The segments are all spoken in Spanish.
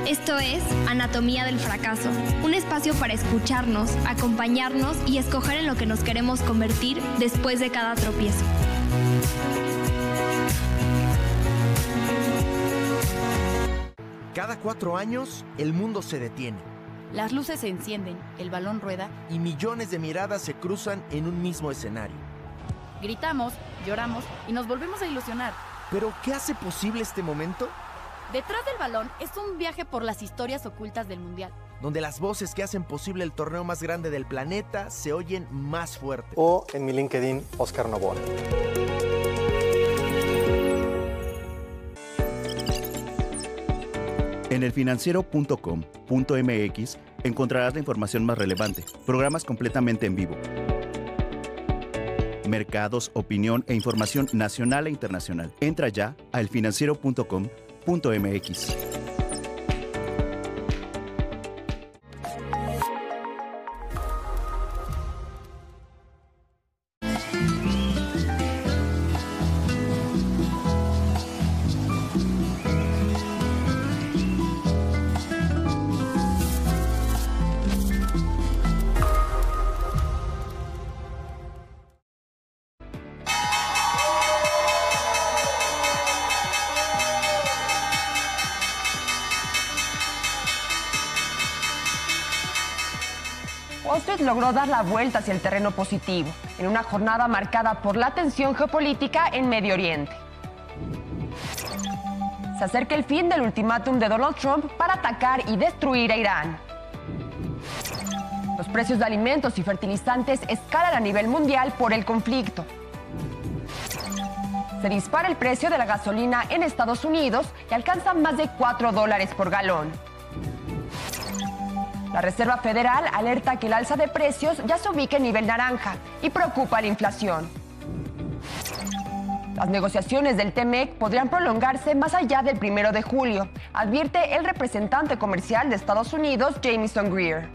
Esto es Anatomía del Fracaso, un espacio para escucharnos, acompañarnos y escoger en lo que nos queremos convertir después de cada tropiezo. Cada 4 años, el mundo se detiene. Las luces se encienden, el balón rueda y millones de miradas se cruzan en un mismo escenario. Gritamos, lloramos y nos volvemos a ilusionar. ¿Pero qué hace posible este momento? Detrás del balón es un viaje por las historias ocultas del Mundial, donde las voces que hacen posible el torneo más grande del planeta se oyen más fuerte. O en mi LinkedIn, Oscar Novoa. En elfinanciero.com.mx encontrarás la información más relevante, programas completamente en vivo, mercados, opinión e información nacional e internacional. Entra ya a elfinanciero.com.mx. Wall Street logró dar la vuelta hacia el terreno positivo, en una jornada marcada por la tensión geopolítica en Medio Oriente. Se acerca el fin del ultimátum de Donald Trump para atacar y destruir a Irán. Los precios de alimentos y fertilizantes escalan a nivel mundial por el conflicto. Se dispara el precio de la gasolina en Estados Unidos y alcanza más de $4 por galón. La Reserva Federal alerta que el alza de precios ya se ubica en nivel naranja y preocupa la inflación. Las negociaciones del TMEC podrían prolongarse más allá del 1 de julio, advierte el representante comercial de Estados Unidos, Jamieson Greer.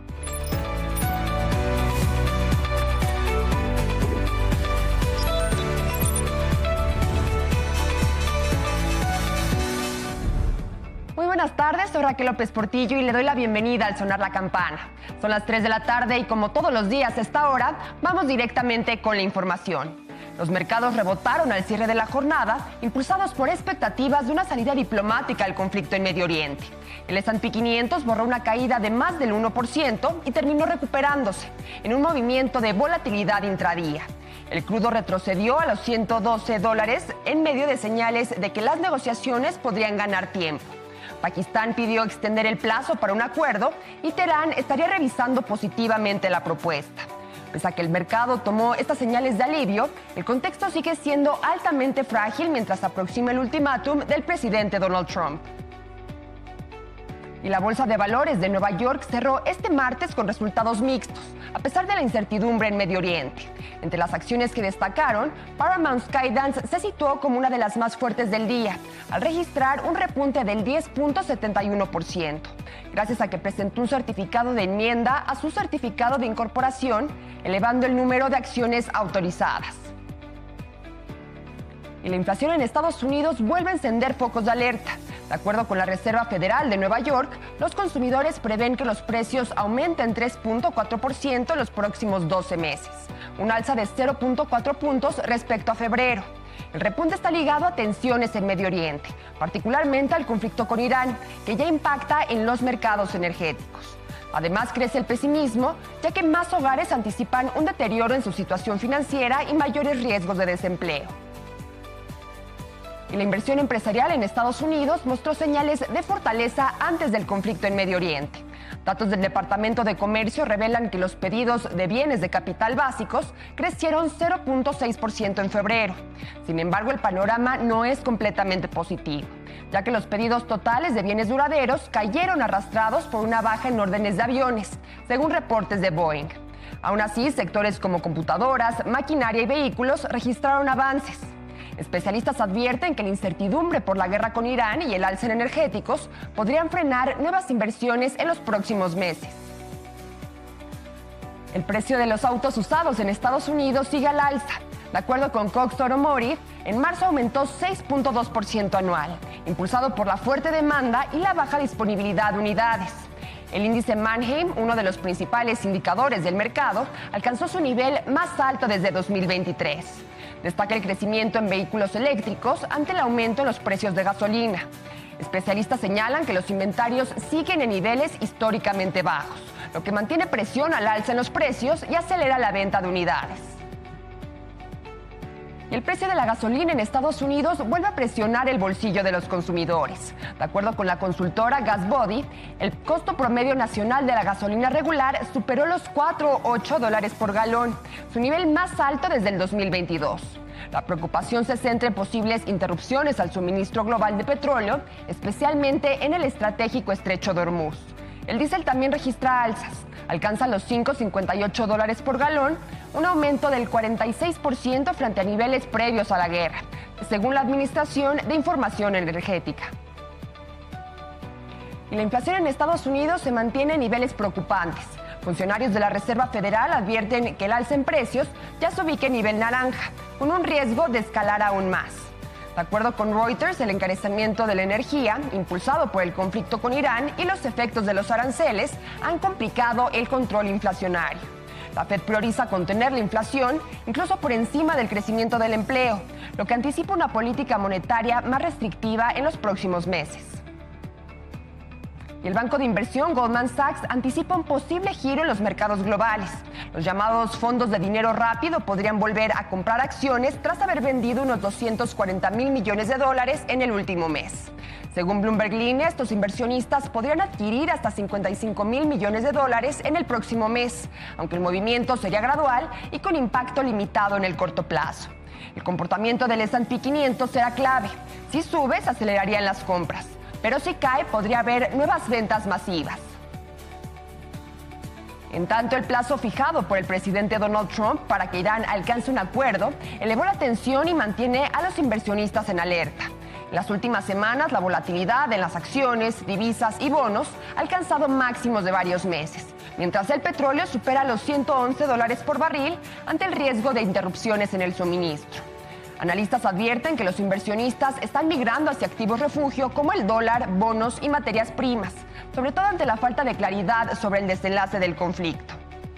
Muy buenas tardes, soy Raquel López Portillo y le doy la bienvenida al Sonar la Campana. Son las 3 de la tarde y como todos los días a esta hora, vamos directamente con la información. Los mercados rebotaron al cierre de la jornada, impulsados por expectativas de una salida diplomática al conflicto en Medio Oriente. El S&P 500 borró una caída de más del 1% y terminó recuperándose en un movimiento de volatilidad intradía. El crudo retrocedió a los $112 en medio de señales de que las negociaciones podrían ganar tiempo. Pakistán pidió extender el plazo para un acuerdo y Teherán estaría revisando positivamente la propuesta. Pese a que el mercado tomó estas señales de alivio, el contexto sigue siendo altamente frágil mientras se aproxima el ultimátum del presidente Donald Trump. Y la Bolsa de Valores de Nueva York cerró este martes con resultados mixtos, a pesar de la incertidumbre en Medio Oriente. Entre las acciones que destacaron, Paramount Skydance se situó como una de las más fuertes del día, al registrar un repunte del 10.71%, gracias a que presentó un certificado de enmienda a su certificado de incorporación, elevando el número de acciones autorizadas. Y la inflación en Estados Unidos vuelve a encender focos de alerta. De acuerdo con la Reserva Federal de Nueva York, los consumidores prevén que los precios aumenten 3.4% en los próximos 12 meses, un alza de 0.4 puntos respecto a febrero. El repunte está ligado a tensiones en Medio Oriente, particularmente al conflicto con Irán, que ya impacta en los mercados energéticos. Además, crece el pesimismo, ya que más hogares anticipan un deterioro en su situación financiera y mayores riesgos de desempleo. Y la inversión empresarial en Estados Unidos mostró señales de fortaleza antes del conflicto en Medio Oriente. Datos del Departamento de Comercio revelan que los pedidos de bienes de capital básicos crecieron 0.6% en febrero. Sin embargo, el panorama no es completamente positivo, ya que los pedidos totales de bienes duraderos cayeron arrastrados por una baja en órdenes de aviones, según reportes de Boeing. Aún así, sectores como computadoras, maquinaria y vehículos registraron avances. Especialistas advierten que la incertidumbre por la guerra con Irán y el alza en energéticos podrían frenar nuevas inversiones en los próximos meses. El precio de los autos usados en Estados Unidos sigue al alza. De acuerdo con Cox Automotive, en marzo aumentó 6.2% anual, impulsado por la fuerte demanda y la baja disponibilidad de unidades. El índice Manheim, uno de los principales indicadores del mercado, alcanzó su nivel más alto desde 2023. Destaca el crecimiento en vehículos eléctricos ante el aumento en los precios de gasolina. Especialistas señalan que los inventarios siguen en niveles históricamente bajos, lo que mantiene presión al alza en los precios y acelera la venta de unidades. Y el precio de la gasolina en Estados Unidos vuelve a presionar el bolsillo de los consumidores. De acuerdo con la consultora GasBuddy, el costo promedio nacional de la gasolina regular superó los $4.8 por galón, su nivel más alto desde el 2022. La preocupación se centra en posibles interrupciones al suministro global de petróleo, especialmente en el estratégico estrecho de Hormuz. El diésel también registra alzas. Alcanza los $5.58 por galón, un aumento del 46% frente a niveles previos a la guerra, según la Administración de Información Energética. Y la inflación en Estados Unidos se mantiene en niveles preocupantes. Funcionarios de la Reserva Federal advierten que el alza en precios ya se ubica en nivel naranja, con un riesgo de escalar aún más. De acuerdo con Reuters, el encarecimiento de la energía, impulsado por el conflicto con Irán y los efectos de los aranceles, han complicado el control inflacionario. La Fed prioriza contener la inflación, incluso por encima del crecimiento del empleo, lo que anticipa una política monetaria más restrictiva en los próximos meses. Y el banco de inversión Goldman Sachs anticipa un posible giro en los mercados globales. Los llamados fondos de dinero rápido podrían volver a comprar acciones tras haber vendido unos $240 mil millones en el último mes. Según Bloomberg Línea, estos inversionistas podrían adquirir hasta $55 mil millones en el próximo mes, aunque el movimiento sería gradual y con impacto limitado en el corto plazo. El comportamiento del S&P 500 será clave. Si sube, se acelerarían las compras, pero si cae, podría haber nuevas ventas masivas. En tanto, el plazo fijado por el presidente Donald Trump para que Irán alcance un acuerdo elevó la tensión y mantiene a los inversionistas en alerta. En las últimas semanas, la volatilidad en las acciones, divisas y bonos ha alcanzado máximos de varios meses, mientras el petróleo supera los $111 por barril ante el riesgo de interrupciones en el suministro. Analistas advierten que los inversionistas están migrando hacia activos refugio como el dólar, bonos y materias primas, sobre todo ante la falta de claridad sobre el desenlace del conflicto.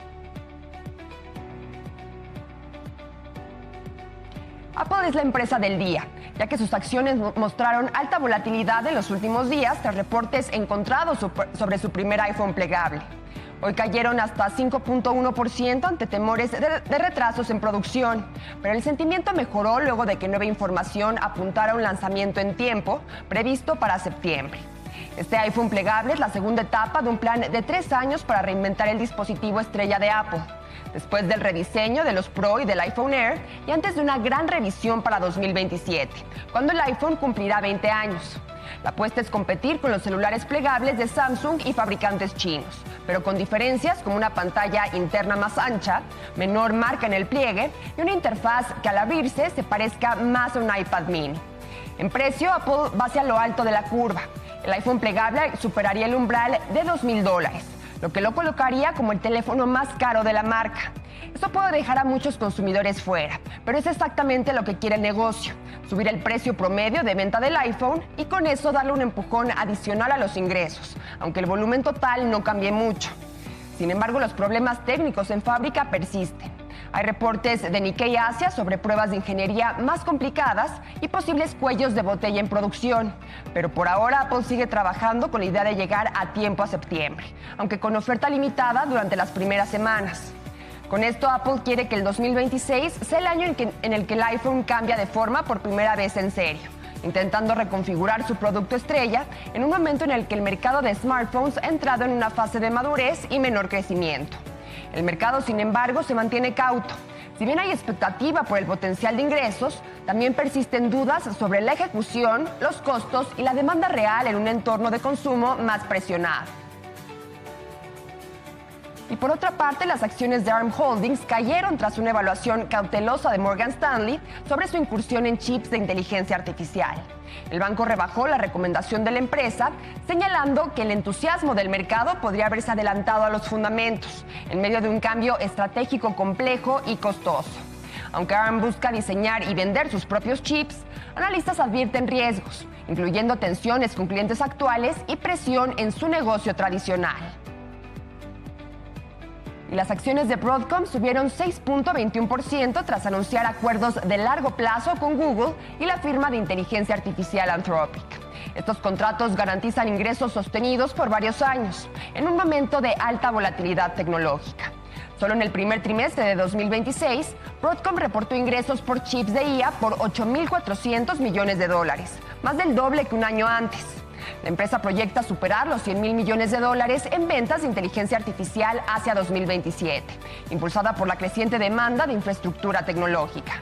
Apple es la empresa del día, ya que sus acciones mostraron alta volatilidad en los últimos días tras reportes encontrados sobre su primer iPhone plegable. Hoy cayeron hasta 5.1% ante temores de retrasos en producción, pero el sentimiento mejoró luego de que nueva información apuntara a un lanzamiento en tiempo previsto para septiembre. Este iPhone plegable es la segunda etapa de un plan de 3 años para reinventar el dispositivo estrella de Apple, después del rediseño de los Pro y del iPhone Air y antes de una gran revisión para 2027, cuando el iPhone cumplirá 20 años. La apuesta es competir con los celulares plegables de Samsung y fabricantes chinos, pero con diferencias como una pantalla interna más ancha, menor marca en el pliegue y una interfaz que al abrirse se parezca más a un iPad mini. En precio, Apple va hacia lo alto de la curva. El iPhone plegable superaría el umbral de $2,000, lo que lo colocaría como el teléfono más caro de la marca. Esto puede dejar a muchos consumidores fuera, pero es exactamente lo que quiere el negocio: subir el precio promedio de venta del iPhone y con eso darle un empujón adicional a los ingresos, aunque el volumen total no cambie mucho. Sin embargo, los problemas técnicos en fábrica persisten. Hay reportes de Nikkei Asia sobre pruebas de ingeniería más complicadas y posibles cuellos de botella en producción. Pero por ahora Apple sigue trabajando con la idea de llegar a tiempo a septiembre, aunque con oferta limitada durante las primeras semanas. Con esto, Apple quiere que el 2026 sea el año en el que el iPhone cambia de forma por primera vez en serio, intentando reconfigurar su producto estrella en un momento en el que el mercado de smartphones ha entrado en una fase de madurez y menor crecimiento. El mercado, sin embargo, se mantiene cauto. Si bien hay expectativa por el potencial de ingresos, también persisten dudas sobre la ejecución, los costos y la demanda real en un entorno de consumo más presionado. Y por otra parte, las acciones de ARM Holdings cayeron tras una evaluación cautelosa de Morgan Stanley sobre su incursión en chips de inteligencia artificial. El banco rebajó la recomendación de la empresa, señalando que el entusiasmo del mercado podría haberse adelantado a los fundamentos, en medio de un cambio estratégico complejo y costoso. Aunque ARM busca diseñar y vender sus propios chips, analistas advierten riesgos, incluyendo tensiones con clientes actuales y presión en su negocio tradicional. Y las acciones de Broadcom subieron 6.21% tras anunciar acuerdos de largo plazo con Google y la firma de inteligencia artificial Anthropic. Estos contratos garantizan ingresos sostenidos por varios años, en un momento de alta volatilidad tecnológica. Solo en el primer trimestre de 2026, Broadcom reportó ingresos por chips de IA por $8.400 millones, más del doble que un año antes. La empresa proyecta superar los $100.000 millones en ventas de inteligencia artificial hacia 2027, impulsada por la creciente demanda de infraestructura tecnológica.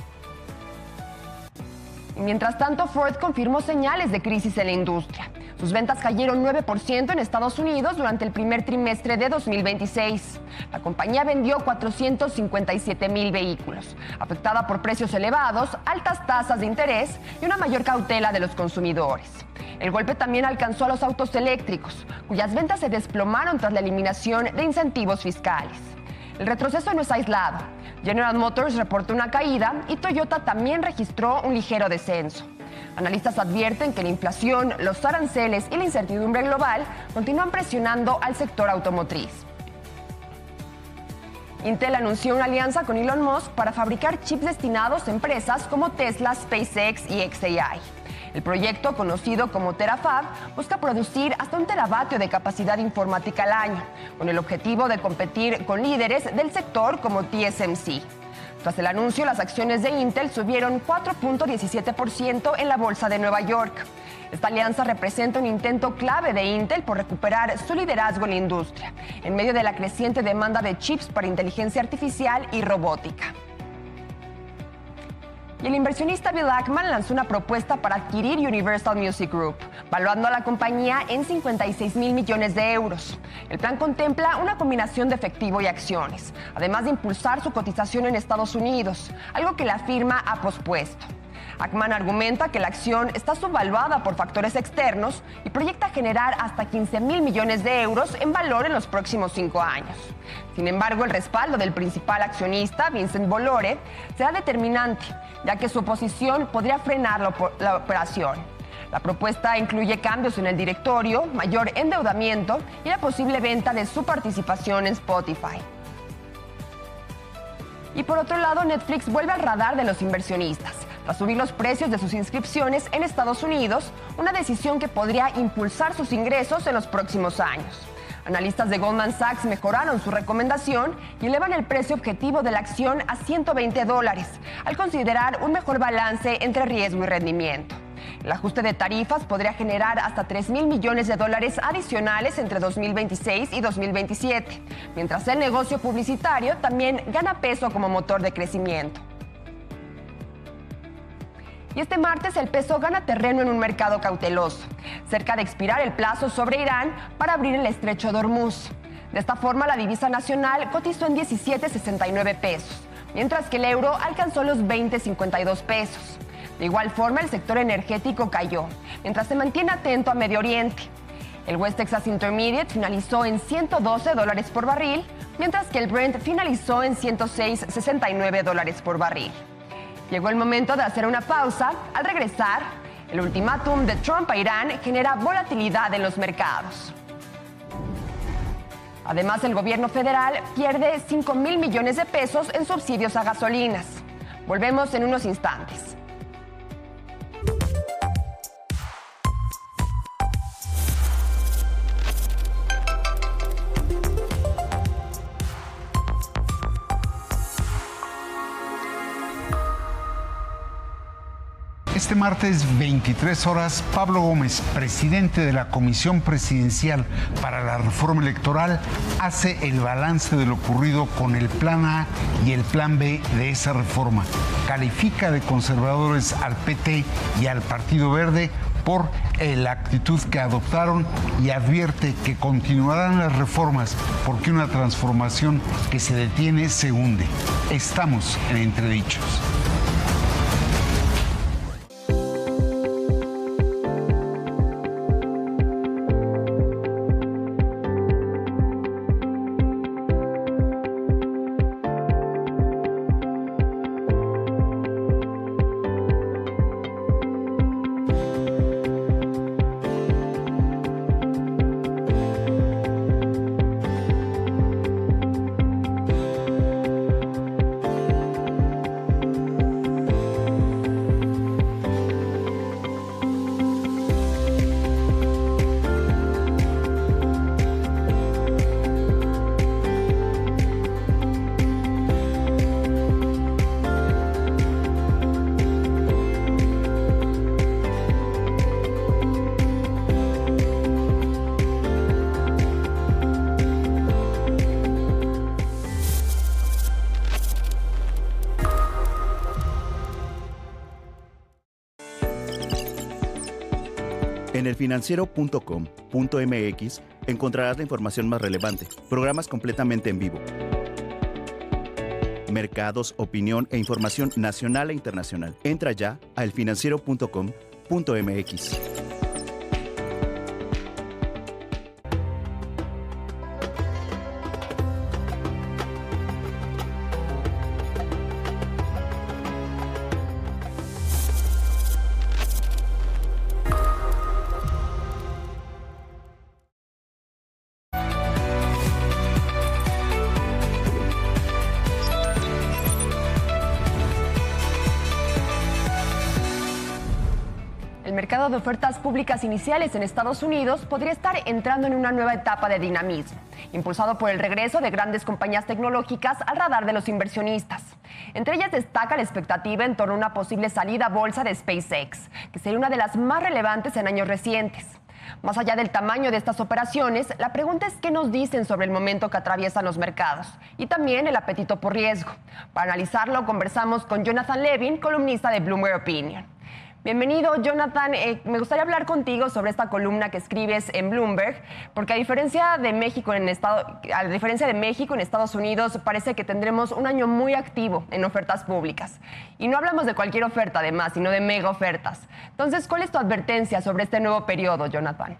Y mientras tanto, Ford confirmó señales de crisis en la industria. Sus ventas cayeron 9% en Estados Unidos durante el primer trimestre de 2026. La compañía vendió 457,000 vehículos, afectada por precios elevados, altas tasas de interés y una mayor cautela de los consumidores. El golpe también alcanzó a los autos eléctricos, cuyas ventas se desplomaron tras la eliminación de incentivos fiscales. El retroceso no es aislado. General Motors reportó una caída y Toyota también registró un ligero descenso. Analistas advierten que la inflación, los aranceles y la incertidumbre global continúan presionando al sector automotriz. Intel anunció una alianza con Elon Musk para fabricar chips destinados a empresas como Tesla, SpaceX y xAI. El proyecto, conocido como Terafab, busca producir hasta 1 teravatio de capacidad informática al año, con el objetivo de competir con líderes del sector como TSMC. Tras el anuncio, las acciones de Intel subieron 4.17% en la bolsa de Nueva York. Esta alianza representa un intento clave de Intel por recuperar su liderazgo en la industria, en medio de la creciente demanda de chips para inteligencia artificial y robótica. Y el inversionista Bill Ackman lanzó una propuesta para adquirir Universal Music Group, valuando a la compañía en 56,000 millones de euros. El plan contempla una combinación de efectivo y acciones, además de impulsar su cotización en Estados Unidos, algo que la firma ha pospuesto. Ackman argumenta que la acción está subvaluada por factores externos y proyecta generar hasta 15,000 millones de euros en valor en los próximos 5 años. Sin embargo, el respaldo del principal accionista, Vincent Bolloré, será determinante, ya que su oposición podría frenar la operación. La propuesta incluye cambios en el directorio, mayor endeudamiento y la posible venta de su participación en Spotify. Y por otro lado, Netflix vuelve al radar de los inversionistas, tras subir los precios de sus inscripciones en Estados Unidos, una decisión que podría impulsar sus ingresos en los próximos años. Analistas de Goldman Sachs mejoraron su recomendación y elevan el precio objetivo de la acción a $120, al considerar un mejor balance entre riesgo y rendimiento. El ajuste de tarifas podría generar hasta $3,000 millones adicionales entre 2026 y 2027, mientras el negocio publicitario también gana peso como motor de crecimiento. Y este martes el peso gana terreno en un mercado cauteloso, cerca de expirar el plazo sobre Irán para abrir el estrecho de Hormuz. De esta forma, la divisa nacional cotizó en 17.69 pesos, mientras que el euro alcanzó los 20.52 pesos. De igual forma, el sector energético cayó, mientras se mantiene atento a Medio Oriente. El West Texas Intermediate finalizó en $112 por barril, mientras que el Brent finalizó en $106.69 por barril. Llegó el momento de hacer una pausa. Al regresar, el ultimátum de Trump a Irán genera volatilidad en los mercados. Además, el gobierno federal pierde 5,000 millones de pesos en subsidios a gasolinas. Volvemos en unos instantes. Este martes, 23 horas, Pablo Gómez, presidente de la Comisión Presidencial para la Reforma Electoral, hace el balance de lo ocurrido con el Plan A y el Plan B de esa reforma. Califica de conservadores al PT y al Partido Verde por la actitud que adoptaron y advierte que continuarán las reformas porque una transformación que se detiene se hunde. Estamos en Entredichos. elfinanciero.com.mx encontrarás la información más relevante, programas completamente en vivo, mercados, opinión e información nacional e internacional. Entra ya a elfinanciero.com.mx. El mercado de ofertas públicas iniciales en Estados Unidos podría estar entrando en una nueva etapa de dinamismo, impulsado por el regreso de grandes compañías tecnológicas al radar de los inversionistas. Entre ellas destaca la expectativa en torno a una posible salida a bolsa de SpaceX, que sería una de las más relevantes en años recientes. Más allá del tamaño de estas operaciones, la pregunta es qué nos dicen sobre el momento que atraviesan los mercados y también el apetito por riesgo. Para analizarlo, conversamos con Jonathan Levin, columnista de Bloomberg Opinion. Bienvenido, Jonathan. Me gustaría hablar contigo sobre esta columna que escribes en Bloomberg, porque a diferencia de México en Estados Unidos, parece que tendremos un año muy activo en ofertas públicas. Y no hablamos de cualquier oferta, además, sino de mega ofertas. Entonces, ¿cuál es tu advertencia sobre este nuevo periodo, Jonathan?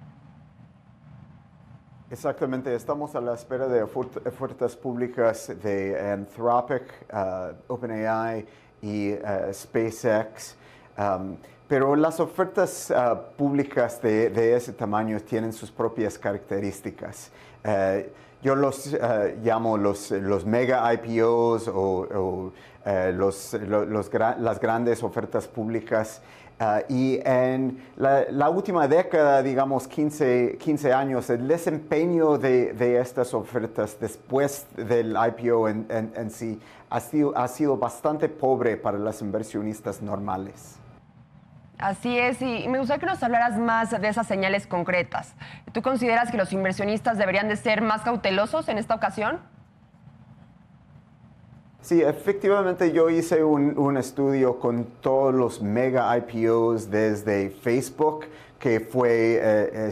Exactamente, estamos a la espera de ofertas públicas de Anthropic, OpenAI y SpaceX. Pero las ofertas públicas de ese tamaño tienen sus propias características. Yo los llamo los mega IPOs o las grandes ofertas públicas. Y en la última década, digamos 15 años, el desempeño de estas ofertas después del IPO en sí ha sido bastante pobre para los inversionistas normales. Así es, y me gustaría que nos hablaras más de esas señales concretas. ¿Tú consideras que los inversionistas deberían de ser más cautelosos en esta ocasión? Sí, efectivamente yo hice un estudio con todos los mega IPOs desde Facebook, que fue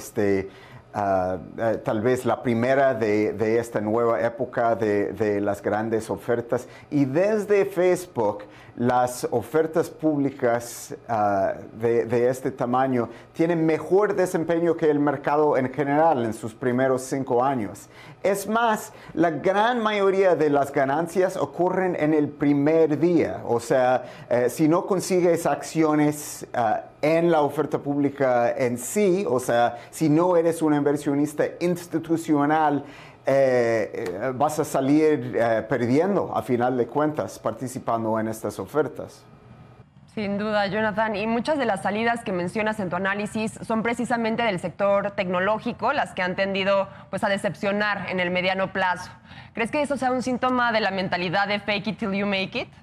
tal vez la primera de esta nueva época de las grandes ofertas. Y desde Facebook, las ofertas públicas de este tamaño tienen mejor desempeño que el mercado en general en sus primeros 5 años. Es más, la gran mayoría de las ganancias ocurren en el primer día. O sea, si no consigues acciones en la oferta pública en sí, o sea, si no eres un inversionista institucional, vas a salir perdiendo a final de cuentas participando en estas ofertas. Sin duda, Jonathan. Y muchas de las salidas que mencionas en tu análisis son precisamente del sector tecnológico, las que han tendido pues, a decepcionar en el mediano plazo. ¿Crees que eso sea un síntoma de la mentalidad de fake it till you make it?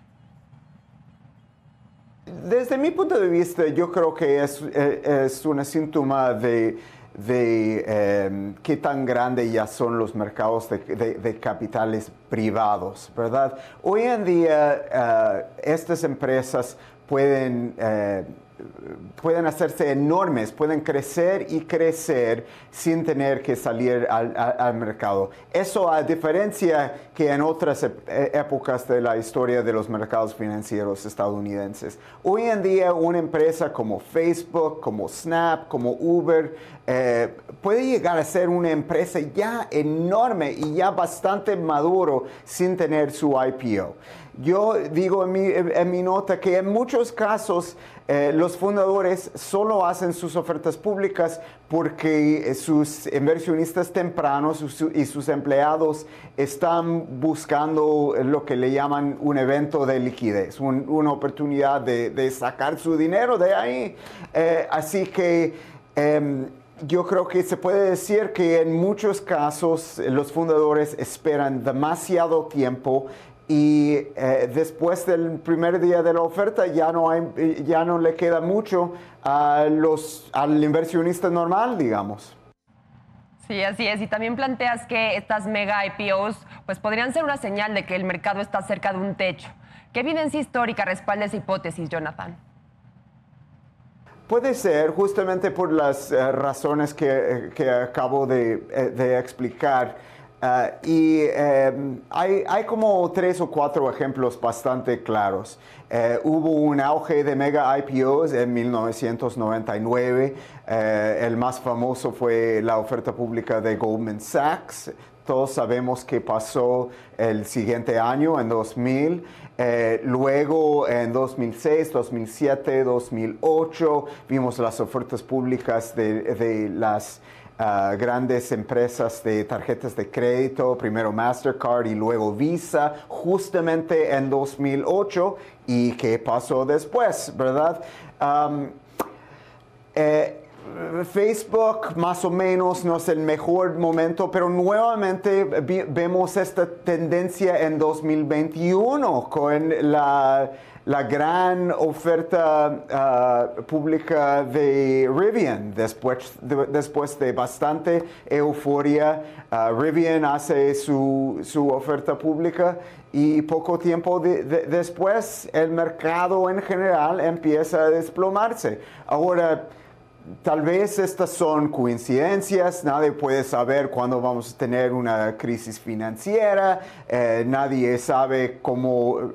Desde mi punto de vista, yo creo que es un síntoma de qué tan grande ya son los mercados de capitales privados, ¿verdad? Hoy en día, estas empresas pueden hacerse enormes, pueden crecer y crecer sin tener que salir al mercado. Eso a diferencia que en otras épocas de la historia de los mercados financieros estadounidenses. Hoy en día una empresa como Facebook, como Snap, como Uber, puede llegar a ser una empresa ya enorme y ya bastante maduro sin tener su IPO. Yo digo en mi nota que en muchos casos los fundadores solo hacen sus ofertas públicas porque sus inversionistas tempranos y sus empleados están buscando lo que le llaman un evento de liquidez, una oportunidad de sacar su dinero de ahí. Así que yo creo que se puede decir que en muchos casos los fundadores esperan demasiado tiempo y después del primer día de la oferta ya no le queda mucho al inversionista normal, digamos. Sí, así es. Y también planteas que estas mega IPOs pues, podrían ser una señal de que el mercado está cerca de un techo. ¿Qué evidencia histórica respalda esa hipótesis, Jonathan? Puede ser, justamente por las razones que acabo de explicar. Hay como 3 o 4 ejemplos bastante claros. Hubo un auge de mega IPOs en 1999. El más famoso fue la oferta pública de Goldman Sachs. Todos sabemos qué pasó el siguiente año, en 2000. Luego, en 2006, 2007, 2008, vimos las ofertas públicas de las grandes empresas de tarjetas de crédito, primero Mastercard y luego Visa, justamente en 2008. ¿Y qué pasó después, verdad? Facebook más o menos no es el mejor momento, pero nuevamente vemos esta tendencia en 2021 con la gran oferta pública de Rivian. Después de bastante euforia, Rivian hace su oferta pública y poco tiempo después el mercado en general empieza a desplomarse. Ahora, tal vez estas son coincidencias, nadie puede saber cuándo vamos a tener una crisis financiera, nadie sabe cómo,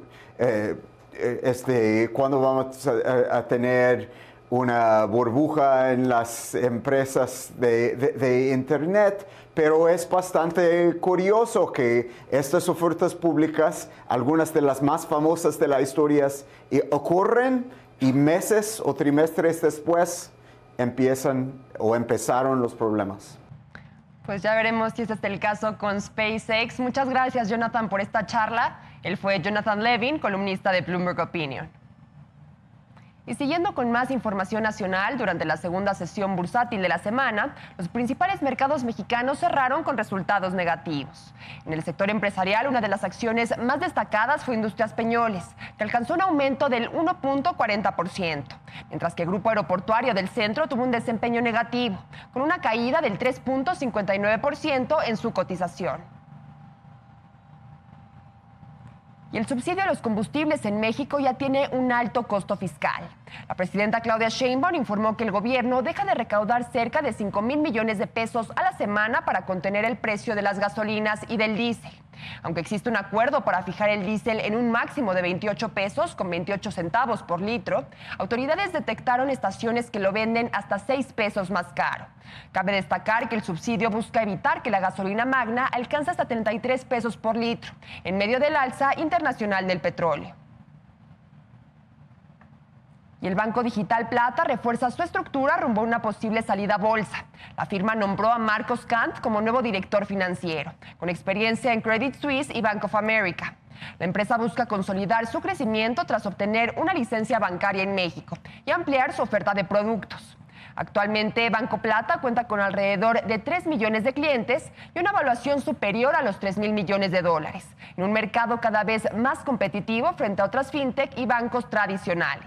cuándo vamos a tener una burbuja en las empresas de Internet, pero es bastante curioso que estas ofertas públicas, algunas de las más famosas de la historia, ocurren y meses o trimestres después empezaron los problemas. Pues ya veremos si este es el caso con SpaceX. Muchas gracias, Jonathan, por esta charla. Él fue Jonathan Levin, columnista de Bloomberg Opinion. Y siguiendo con más información nacional, durante la segunda sesión bursátil de la semana, los principales mercados mexicanos cerraron con resultados negativos. En el sector empresarial, una de las acciones más destacadas fue Industrias Peñoles, que alcanzó un aumento del 1.40%, mientras que el Grupo Aeroportuario del Centro tuvo un desempeño negativo, con una caída del 3.59% en su cotización. Y el subsidio a los combustibles en México ya tiene un alto costo fiscal. La presidenta Claudia Sheinbaum informó que el gobierno deja de recaudar cerca de 5,000 millones de pesos a la semana para contener el precio de las gasolinas y del diésel. Aunque existe un acuerdo para fijar el diésel en un máximo de 28 pesos con 28 centavos por litro, autoridades detectaron estaciones que lo venden hasta 6 pesos más caro. Cabe destacar que el subsidio busca evitar que la gasolina magna alcance hasta 33 pesos por litro, en medio del alza internacional del petróleo. Y el Banco Digital Plata refuerza su estructura rumbo a una posible salida a bolsa. La firma nombró a Marcos Kant como nuevo director financiero, con experiencia en Credit Suisse y Bank of America. La empresa busca consolidar su crecimiento tras obtener una licencia bancaria en México y ampliar su oferta de productos. Actualmente, Banco Plata cuenta con alrededor de 3 millones de clientes y una valuación superior a los 3,000 millones de dólares, en un mercado cada vez más competitivo frente a otras fintech y bancos tradicionales.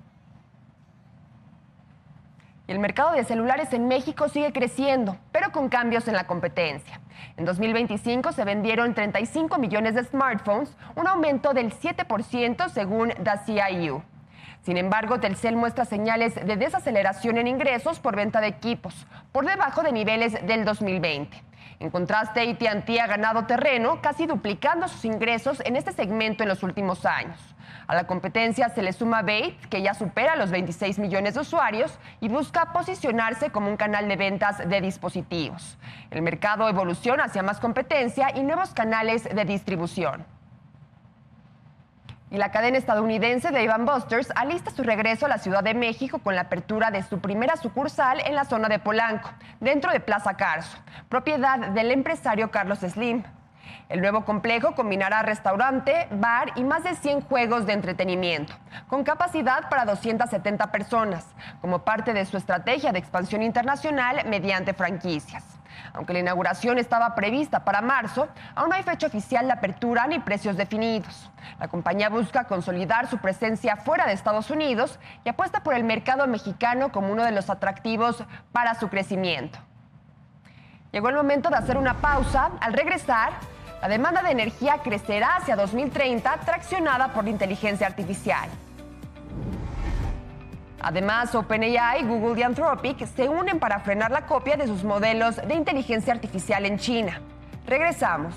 Y el mercado de celulares en México sigue creciendo, pero con cambios en la competencia. En 2025 se vendieron 35 millones de smartphones, un aumento del 7% según The CIU. Sin embargo, Telcel muestra señales de desaceleración en ingresos por venta de equipos, por debajo de niveles del 2020. En contraste, AT&T ha ganado terreno, casi duplicando sus ingresos en este segmento en los últimos años. A la competencia se le suma Bait, que ya supera los 26 millones de usuarios y busca posicionarse como un canal de ventas de dispositivos. El mercado evoluciona hacia más competencia y nuevos canales de distribución. Y la cadena estadounidense Dave & Buster's alista su regreso a la Ciudad de México con la apertura de su primera sucursal en la zona de Polanco, dentro de Plaza Carso, propiedad del empresario Carlos Slim. El nuevo complejo combinará restaurante, bar y más de 100 juegos de entretenimiento, con capacidad para 270 personas, como parte de su estrategia de expansión internacional mediante franquicias. Aunque la inauguración estaba prevista para marzo, aún no hay fecha oficial de apertura ni precios definidos. La compañía busca consolidar su presencia fuera de Estados Unidos y apuesta por el mercado mexicano como uno de los atractivos para su crecimiento. Llegó el momento de hacer una pausa. Al regresar, la demanda de energía crecerá hacia 2030, traccionada por la inteligencia artificial. Además, OpenAI, Google y Anthropic se unen para frenar la copia de sus modelos de inteligencia artificial en China. Regresamos.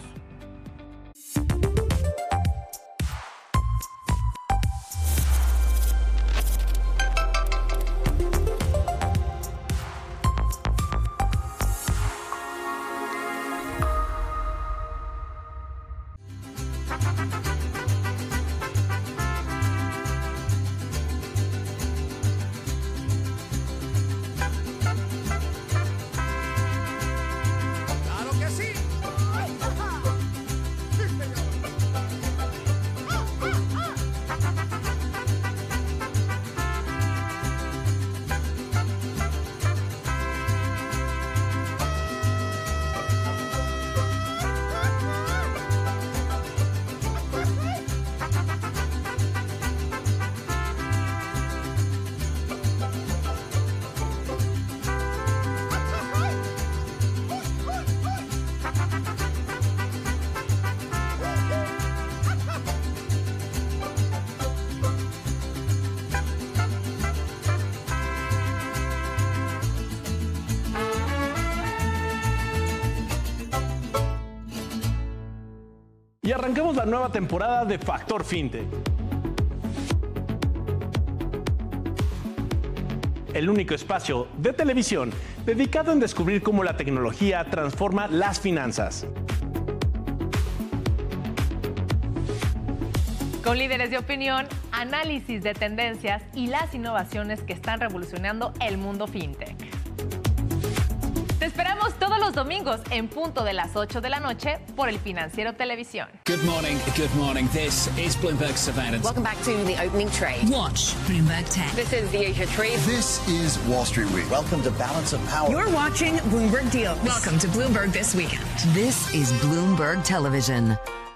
Y arrancamos la nueva temporada de Factor FinTech. El único espacio de televisión dedicado en descubrir cómo la tecnología transforma las finanzas. Con líderes de opinión, análisis de tendencias y las innovaciones que están revolucionando el mundo FinTech. Te esperamos todos los domingos en punto de las 8 de la noche por El Financiero Televisión. Good morning, good morning. This is Bloomberg Surveillance. Welcome back to the opening trade. Watch Bloomberg Tech. This is the Asia Trade. This is Wall Street Week. Welcome to Balance of Power. You're watching Bloomberg Deals. Welcome to Bloomberg This Weekend. This is Bloomberg Television.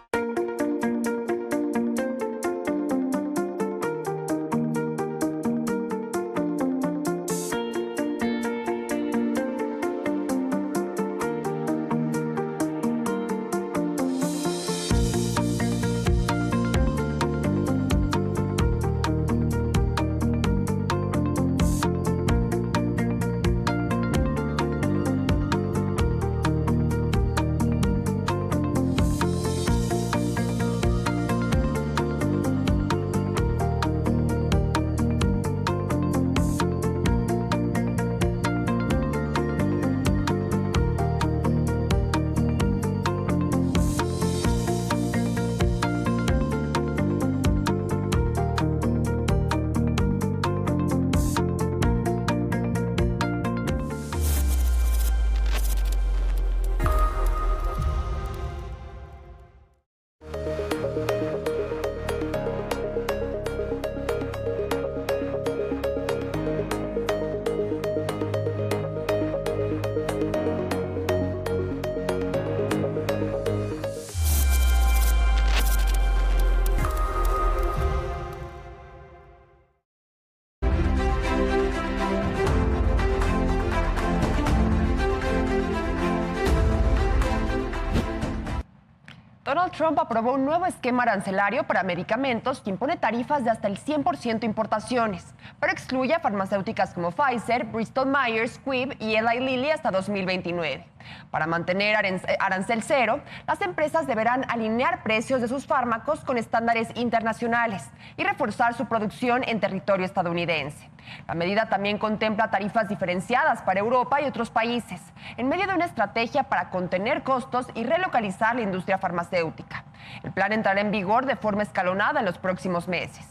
Donald Trump aprobó un nuevo esquema arancelario para medicamentos que impone tarifas de hasta el 100% importaciones, pero excluye a farmacéuticas como Pfizer, Bristol Myers Squibb y Eli Lilly hasta 2029. Para mantener arancel cero, las empresas deberán alinear precios de sus fármacos con estándares internacionales y reforzar su producción en territorio estadounidense. La medida también contempla tarifas diferenciadas para Europa y otros países, en medio de una estrategia para contener costos y relocalizar la industria farmacéutica. El plan entrará en vigor de forma escalonada en los próximos meses.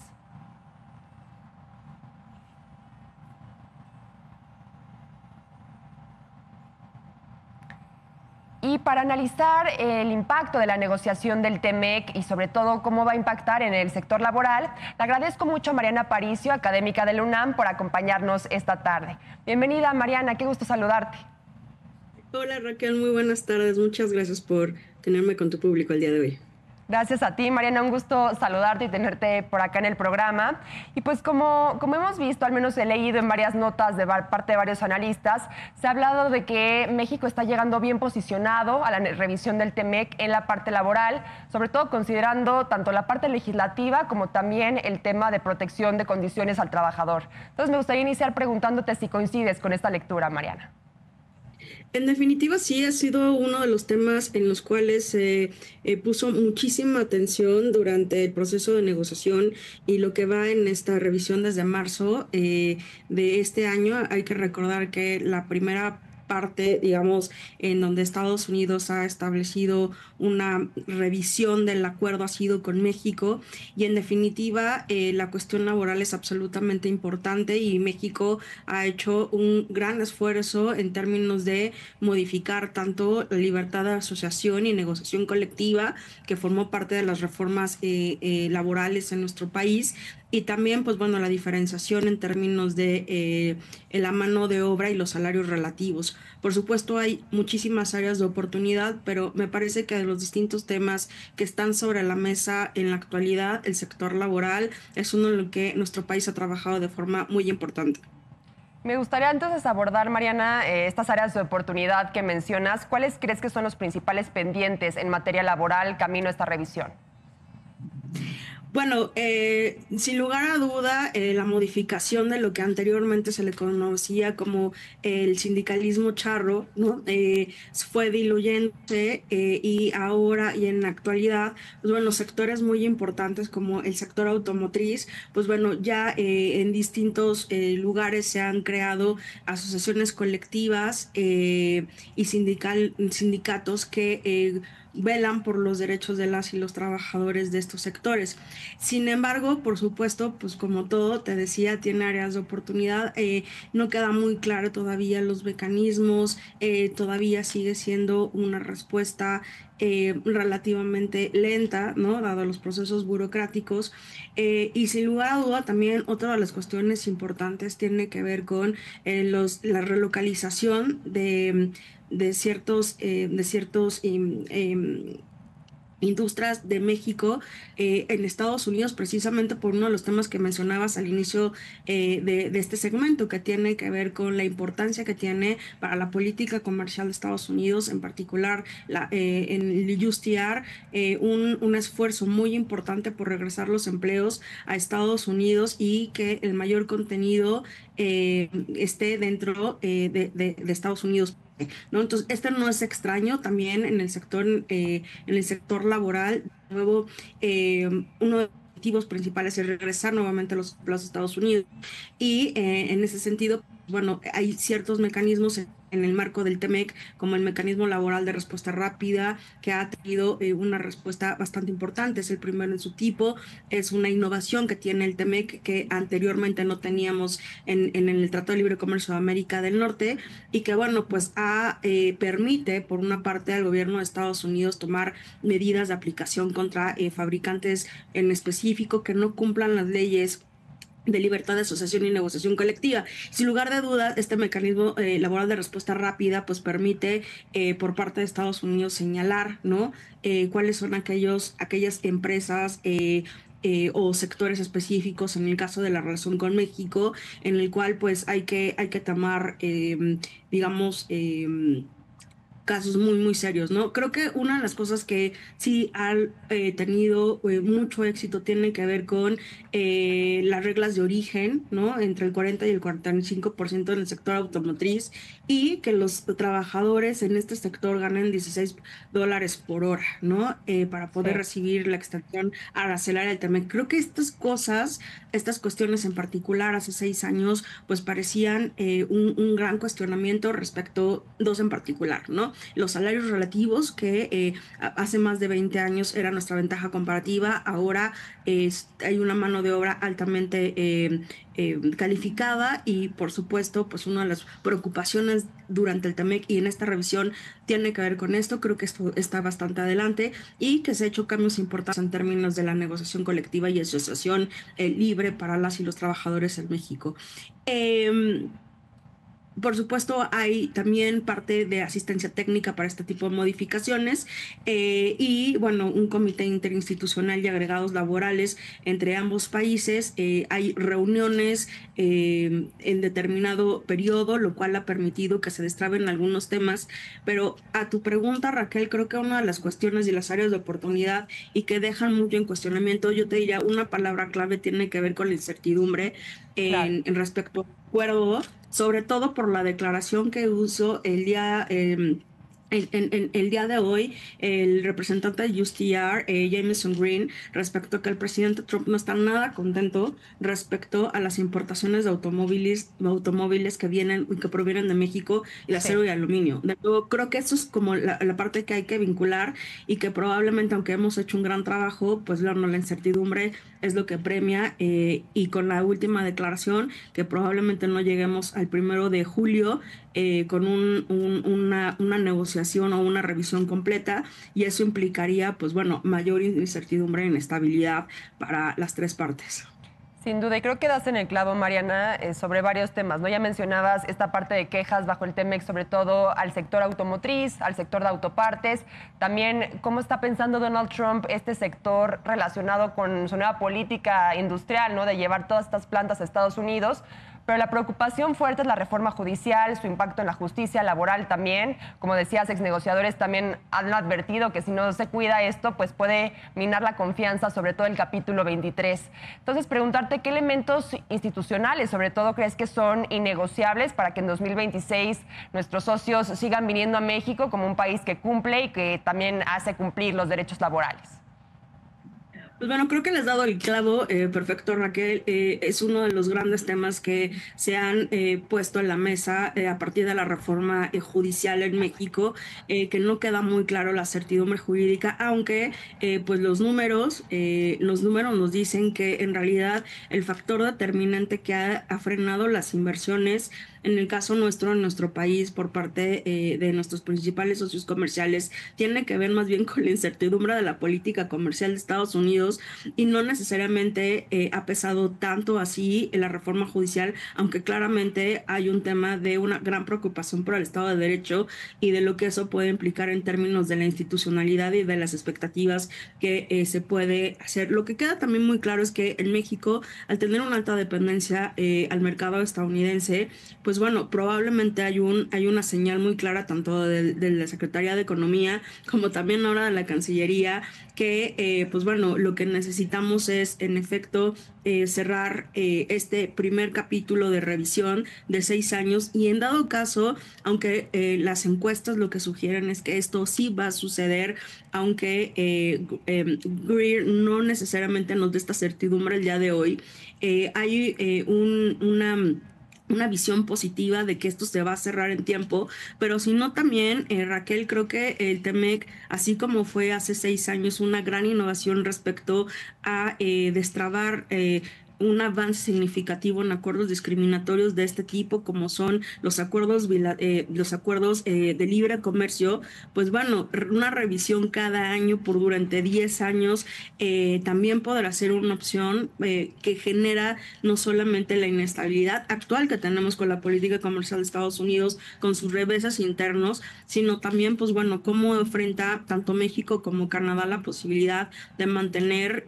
Y para analizar el impacto de la negociación del TEMEC y sobre todo cómo va a impactar en el sector laboral, le agradezco mucho a Mariana Aparicio, académica de la UNAM, por acompañarnos esta tarde. Bienvenida, Mariana, qué gusto saludarte. Hola Raquel, muy buenas tardes. Muchas gracias por tenerme con tu público el día de hoy. Gracias a ti, Mariana. Un gusto saludarte y tenerte por acá en el programa. Y pues como hemos visto, al menos he leído en varias notas de parte de varios analistas, se ha hablado de que México está llegando bien posicionado a la revisión del TEMEC en la parte laboral, sobre todo considerando tanto la parte legislativa como también el tema de protección de condiciones al trabajador. Entonces me gustaría iniciar preguntándote si coincides con esta lectura, Mariana. En definitiva, sí, ha sido uno de los temas en los cuales se puso muchísima atención durante el proceso de negociación y lo que va en esta revisión desde marzo de este año. Hay que recordar que la primera parte, digamos, en donde Estados Unidos ha establecido una revisión del acuerdo ha sido con México, y en definitiva la cuestión laboral es absolutamente importante y México ha hecho un gran esfuerzo en términos de modificar tanto la libertad de asociación y negociación colectiva, que formó parte de las reformas laborales en nuestro país, y también, pues bueno, la diferenciación en términos de la mano de obra y los salarios relativos. Por supuesto, hay muchísimas áreas de oportunidad, pero me parece que de los distintos temas que están sobre la mesa en la actualidad, el sector laboral es uno en el que nuestro país ha trabajado de forma muy importante. Me gustaría entonces abordar, Mariana, estas áreas de oportunidad que mencionas. ¿Cuáles crees que son los principales pendientes en materia laboral camino a esta revisión? Bueno, sin lugar a duda, la modificación de lo que anteriormente se le conocía como el sindicalismo charro, ¿no? Fue diluyéndose y ahora y en la actualidad, pues bueno, sectores muy importantes como el sector automotriz, pues bueno, ya en distintos lugares se han creado asociaciones colectivas y sindicatos que velan por los derechos de las y los trabajadores de estos sectores. Sin embargo, por supuesto, pues como todo, te decía, tiene áreas de oportunidad, no queda muy claro todavía los mecanismos, todavía sigue siendo una respuesta relativamente lenta, ¿no? Dado los procesos burocráticos, y sin lugar a duda también otra de las cuestiones importantes tiene que ver con la relocalización de ciertos industrias de México en Estados Unidos, precisamente por uno de los temas que mencionabas al inicio de este segmento, que tiene que ver con la importancia que tiene para la política comercial de Estados Unidos, en particular en el USTR, un esfuerzo muy importante por regresar los empleos a Estados Unidos y que el mayor contenido esté dentro de Estados Unidos, ¿no? Entonces, esto no es extraño también en el sector laboral. De nuevo, uno de los objetivos principales es regresar nuevamente a los empleos de Estados Unidos, y en ese sentido, bueno, hay ciertos mecanismos en el marco del TEMEC, como el mecanismo laboral de respuesta rápida, que ha tenido una respuesta bastante importante. Es el primero en su tipo, es una innovación que tiene el TEMEC que anteriormente no teníamos en el Tratado de Libre Comercio de América del Norte, y que, bueno, pues permite, por una parte, al gobierno de Estados Unidos tomar medidas de aplicación contra fabricantes en específico que no cumplan las leyes de libertad de asociación y negociación colectiva. Sin lugar de dudas, este mecanismo laboral de respuesta rápida pues permite por parte de Estados Unidos señalar, ¿no? Cuáles son aquellas empresas o sectores específicos, en el caso de la relación con México, en el cual pues hay que tomar, digamos, casos muy, muy serios, ¿no? Creo que una de las cosas que sí han tenido mucho éxito tiene que ver con las reglas de origen, ¿no? Entre el 40 y el 45% en el sector automotriz, y que los trabajadores en este sector ganen $16 por hora, ¿no? Para poder recibir la extensión arancelaria del TEMEC. Creo que estas cuestiones en particular, hace 6 años, pues parecían un gran cuestionamiento respecto a dos en particular, ¿no? Los salarios relativos, que hace más de 20 años era nuestra ventaja comparativa, ahora hay una mano de obra altamente calificada, y por supuesto, pues una de las preocupaciones durante el TEMEC y en esta revisión tiene que ver con esto. Creo que esto está bastante adelante y que se ha hecho cambios importantes en términos de la negociación colectiva y asociación libre para las y los trabajadores en México. Por supuesto, hay también parte de asistencia técnica para este tipo de modificaciones y, bueno, un comité interinstitucional y agregados laborales entre ambos países. Hay reuniones en determinado periodo, lo cual ha permitido que se destraben algunos temas. Pero a tu pregunta, Raquel, creo que una de las cuestiones y las áreas de oportunidad y que dejan mucho en cuestionamiento, yo te diría una palabra clave tiene que ver con la incertidumbre en respecto al acuerdo, sobre todo por la declaración que usó el día de hoy el representante de USTR, Jameson Green, respecto a que el presidente Trump no está nada contento respecto a las importaciones de automóviles que vienen y que provienen de México y de acero y aluminio. De nuevo, creo que eso es como la parte que hay que vincular y que probablemente, aunque hemos hecho un gran trabajo, pues la incertidumbre es lo que premia y con la última declaración que probablemente no lleguemos al 1 de julio con una negociación o una revisión completa, y eso implicaría, pues bueno, mayor incertidumbre e inestabilidad para las tres partes. Sin duda, y creo que das en el clavo, Mariana, sobre varios temas, ¿no? Ya mencionabas esta parte de quejas bajo el TEMEC, sobre todo al sector automotriz, al sector de autopartes. También, ¿cómo está pensando Donald Trump este sector relacionado con su nueva política industrial, ¿no? De llevar todas estas plantas a Estados Unidos? Pero la preocupación fuerte es la reforma judicial, su impacto en la justicia laboral también. Como decías, exnegociadores también han advertido que si no se cuida esto, pues puede minar la confianza, sobre todo el capítulo 23. Entonces, preguntarte qué elementos institucionales, sobre todo, crees que son innegociables para que en 2026 nuestros socios sigan viniendo a México como un país que cumple y que también hace cumplir los derechos laborales. Pues bueno, creo que les has dado el clavo perfecto, Raquel. Es uno de los grandes temas que se han puesto en la mesa a partir de la reforma judicial en México, que no queda muy claro la certidumbre jurídica, aunque pues los números nos dicen que en realidad el factor determinante que ha frenado las inversiones en el caso nuestro, en nuestro país, por parte de nuestros principales socios comerciales, tiene que ver más bien con la incertidumbre de la política comercial de Estados Unidos y no necesariamente ha pesado tanto así en la reforma judicial, aunque claramente hay un tema de una gran preocupación por el Estado de Derecho y de lo que eso puede implicar en términos de la institucionalidad y de las expectativas que se puede hacer. Lo que queda también muy claro es que en México, al tener una alta dependencia al mercado estadounidense, pues bueno, probablemente hay una señal muy clara tanto de la Secretaría de Economía como también ahora de la Cancillería que, pues bueno, lo que necesitamos es, en efecto, cerrar este primer capítulo de revisión de 6 años y en dado caso, aunque las encuestas lo que sugieren es que esto sí va a suceder, aunque Greer no necesariamente nos dé esta certidumbre el día de hoy, hay una visión positiva de que esto se va a cerrar en tiempo, pero si no también, Raquel, creo que el TEMEC, así como fue hace 6 años una gran innovación respecto a destrabar un avance significativo en acuerdos discriminatorios de este tipo, como son los acuerdos de libre comercio, pues bueno, una revisión cada año por durante 10 años también podrá ser una opción que genera no solamente la inestabilidad actual que tenemos con la política comercial de Estados Unidos, con sus reveses internos, sino también, pues bueno, cómo enfrenta tanto México como Canadá la posibilidad de mantener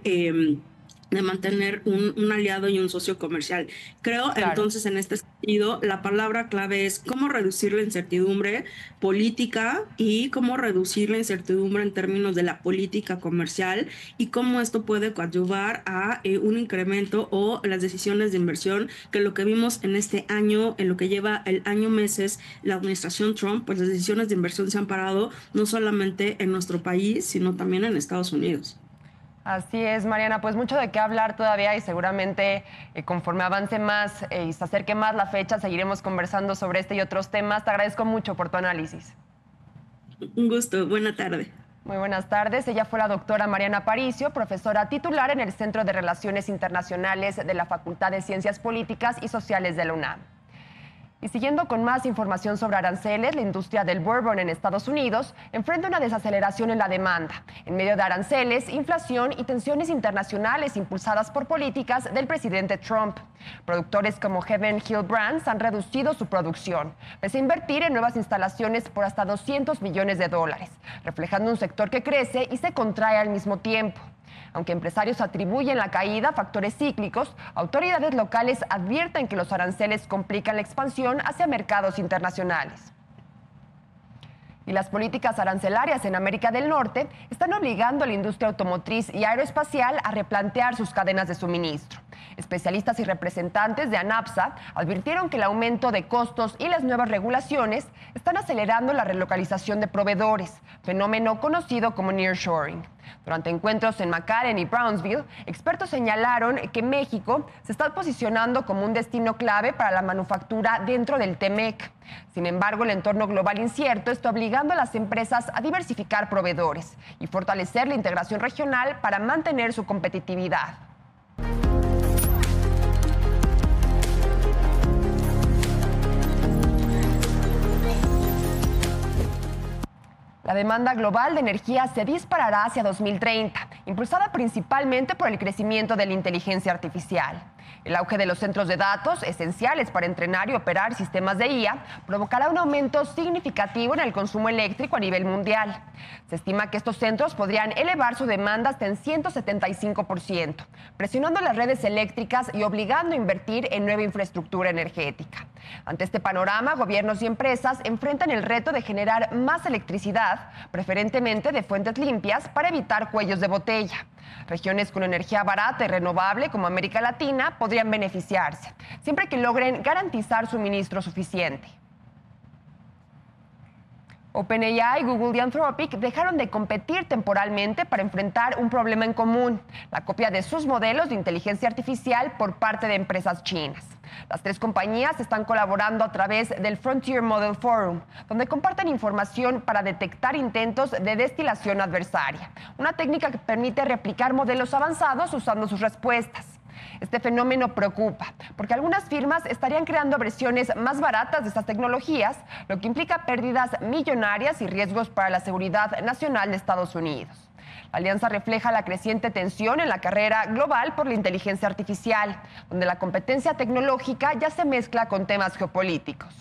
un aliado y un socio comercial. Creo, claro. Entonces, en este sentido, la palabra clave es cómo reducir la incertidumbre política y cómo reducir la incertidumbre en términos de la política comercial y cómo esto puede coadyuvar a un incremento o las decisiones de inversión, que lo que vimos en este año, en lo que lleva el año meses la administración Trump, pues las decisiones de inversión se han parado no solamente en nuestro país, sino también en Estados Unidos. Así es, Mariana, pues mucho de qué hablar todavía y seguramente conforme avance más y se acerque más la fecha seguiremos conversando sobre este y otros temas. Te agradezco mucho por tu análisis. Un gusto, buena tarde. Muy buenas tardes. Ella fue la doctora Mariana Aparicio, profesora titular en el Centro de Relaciones Internacionales de la Facultad de Ciencias Políticas y Sociales de la UNAM. Y siguiendo con más información sobre aranceles, la industria del bourbon en Estados Unidos enfrenta una desaceleración en la demanda, en medio de aranceles, inflación y tensiones internacionales impulsadas por políticas del presidente Trump. Productores como Heaven Hill Brands han reducido su producción, pese a invertir en nuevas instalaciones por hasta $200 millones, reflejando un sector que crece y se contrae al mismo tiempo. Aunque empresarios atribuyen la caída a factores cíclicos, autoridades locales advierten que los aranceles complican la expansión hacia mercados internacionales. Y las políticas arancelarias en América del Norte están obligando a la industria automotriz y aeroespacial a replantear sus cadenas de suministro. Especialistas y representantes de ANAPSA advirtieron que el aumento de costos y las nuevas regulaciones están acelerando la relocalización de proveedores, fenómeno conocido como nearshoring. Durante encuentros en McAllen y Brownsville, expertos señalaron que México se está posicionando como un destino clave para la manufactura dentro del TEMEC. Sin embargo, el entorno global incierto está obligando a las empresas a diversificar proveedores y fortalecer la integración regional para mantener su competitividad. La demanda global de energía se disparará hacia 2030, impulsada principalmente por el crecimiento de la inteligencia artificial. El auge de los centros de datos, esenciales para entrenar y operar sistemas de IA, provocará un aumento significativo en el consumo eléctrico a nivel mundial. Se estima que estos centros podrían elevar su demanda hasta en 175%, presionando las redes eléctricas y obligando a invertir en nueva infraestructura energética. Ante este panorama, gobiernos y empresas enfrentan el reto de generar más electricidad, preferentemente de fuentes limpias, para evitar cuellos de botella. Regiones con energía barata y renovable como América Latina podrían beneficiarse, siempre que logren garantizar suministro suficiente. OpenAI, Google y Anthropic dejaron de competir temporalmente para enfrentar un problema en común: la copia de sus modelos de inteligencia artificial por parte de empresas chinas. Las tres compañías están colaborando a través del Frontier Model Forum, donde comparten información para detectar intentos de destilación adversaria, una técnica que permite replicar modelos avanzados usando sus respuestas. Este fenómeno preocupa, porque algunas firmas estarían creando versiones más baratas de estas tecnologías, lo que implica pérdidas millonarias y riesgos para la seguridad nacional de Estados Unidos. La alianza refleja la creciente tensión en la carrera global por la inteligencia artificial, donde la competencia tecnológica ya se mezcla con temas geopolíticos.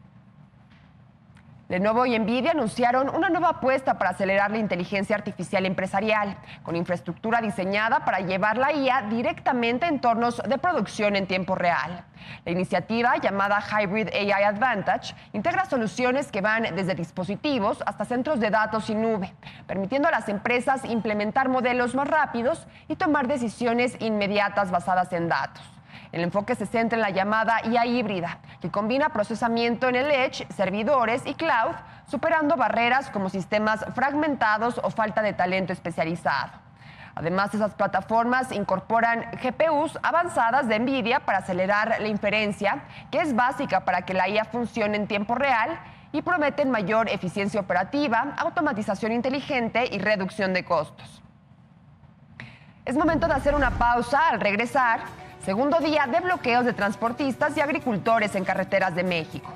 Lenovo y Nvidia anunciaron una nueva apuesta para acelerar la inteligencia artificial empresarial, con infraestructura diseñada para llevar la IA directamente a entornos de producción en tiempo real. La iniciativa, llamada Hybrid AI Advantage, integra soluciones que van desde dispositivos hasta centros de datos y nube, permitiendo a las empresas implementar modelos más rápidos y tomar decisiones inmediatas basadas en datos. El enfoque se centra en la llamada IA híbrida, que combina procesamiento en el Edge, servidores y cloud, superando barreras como sistemas fragmentados o falta de talento especializado. Además, esas plataformas incorporan GPUs avanzadas de Nvidia para acelerar la inferencia, que es básica para que la IA funcione en tiempo real, y prometen mayor eficiencia operativa, automatización inteligente y reducción de costos. Es momento de hacer una pausa. Al regresar, segundo día de bloqueos de transportistas y agricultores en carreteras de México.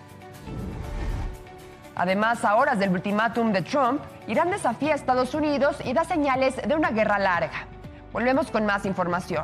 Además, a horas del ultimátum de Trump, Irán desafía a Estados Unidos y da señales de una guerra larga. Volvemos con más información.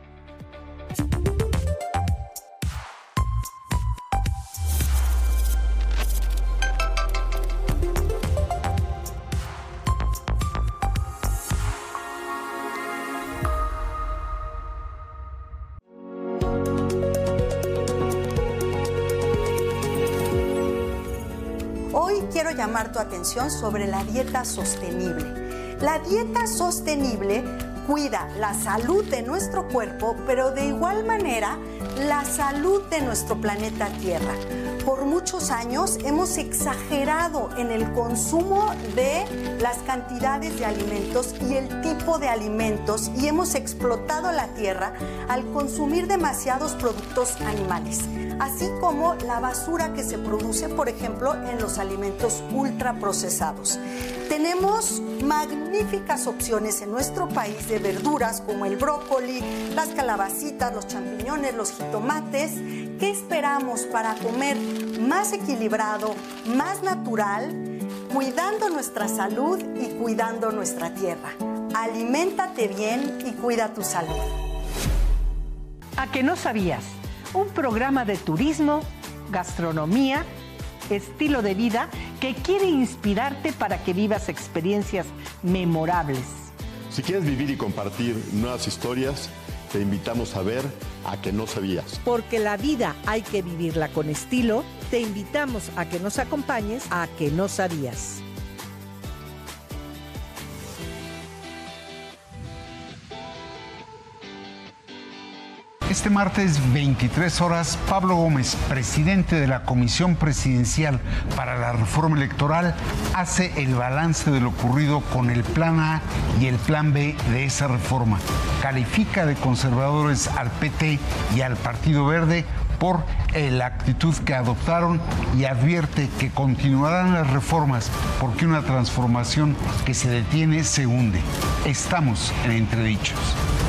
Quiero llamar tu atención sobre la dieta sostenible. La dieta sostenible cuida la salud de nuestro cuerpo, pero de igual manera la salud de nuestro planeta Tierra. Por muchos años hemos exagerado en el consumo de las cantidades de alimentos y el tipo de alimentos, y hemos explotado la tierra al consumir demasiados productos animales, así como la basura que se produce, por ejemplo, en los alimentos ultraprocesados. Tenemos magníficas opciones en nuestro país de verduras como el brócoli, las calabacitas, los champiñones, los jitomates, ¿Qué esperamos para comer más equilibrado, más natural, cuidando nuestra salud y cuidando nuestra tierra? Aliméntate bien y cuida tu salud. ¿A que no sabías? Un programa de turismo, gastronomía, estilo de vida que quiere inspirarte para que vivas experiencias memorables. Si quieres vivir y compartir nuevas historias, te invitamos a ver A que no sabías. Porque la vida hay que vivirla con estilo, te invitamos a que nos acompañes a Que no sabías. Este martes, 23 horas, Pablo Gómez, presidente de la Comisión Presidencial para la Reforma Electoral, hace el balance de lo ocurrido con el Plan A y el Plan B de esa reforma. Califica de conservadores al PT y al Partido Verde por la actitud que adoptaron y advierte que continuarán las reformas porque una transformación que se detiene se hunde. Estamos en Entredichos.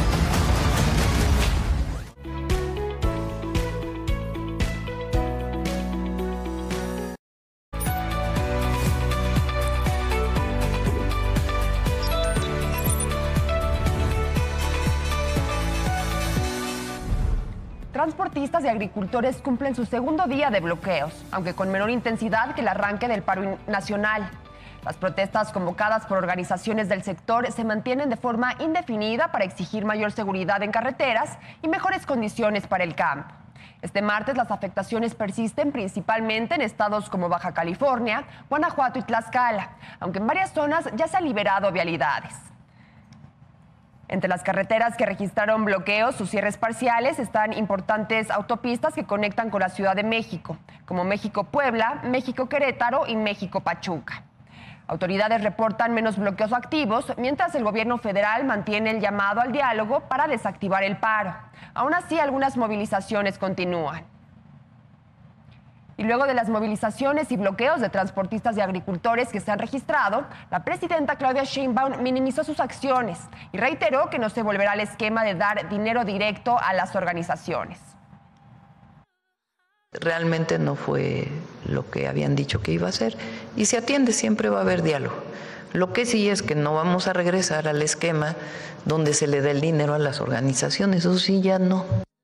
Transportistas y agricultores cumplen su segundo día de bloqueos, aunque con menor intensidad que el arranque del paro nacional. Las protestas convocadas por organizaciones del sector se mantienen de forma indefinida para exigir mayor seguridad en carreteras y mejores condiciones para el campo. Este martes las afectaciones persisten principalmente en estados como Baja California, Guanajuato y Tlaxcala, aunque en varias zonas ya se han liberado vialidades. Entre las carreteras que registraron bloqueos o cierres parciales están importantes autopistas que conectan con la Ciudad de México, como México-Puebla, México-Querétaro y México-Pachuca. Autoridades reportan menos bloqueos activos, mientras el gobierno federal mantiene el llamado al diálogo para desactivar el paro. Aún así, algunas movilizaciones continúan. Y luego de las movilizaciones y bloqueos de transportistas y agricultores que se han registrado, la presidenta Claudia Sheinbaum minimizó sus acciones y reiteró que no se volverá al esquema de dar dinero directo a las organizaciones. Realmente no fue lo que habían dicho que iba a hacer y se atiende, siempre va a haber diálogo. Lo que sí es que no vamos a regresar al esquema donde se le da el dinero a las organizaciones, eso sí ya no.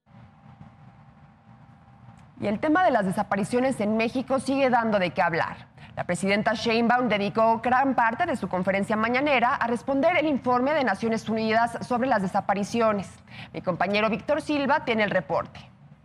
Y el tema de las desapariciones en México sigue dando de qué hablar. La presidenta Sheinbaum dedicó gran parte de su conferencia mañanera a responder el informe de Naciones Unidas sobre las desapariciones. Mi compañero Víctor Silva tiene el reporte.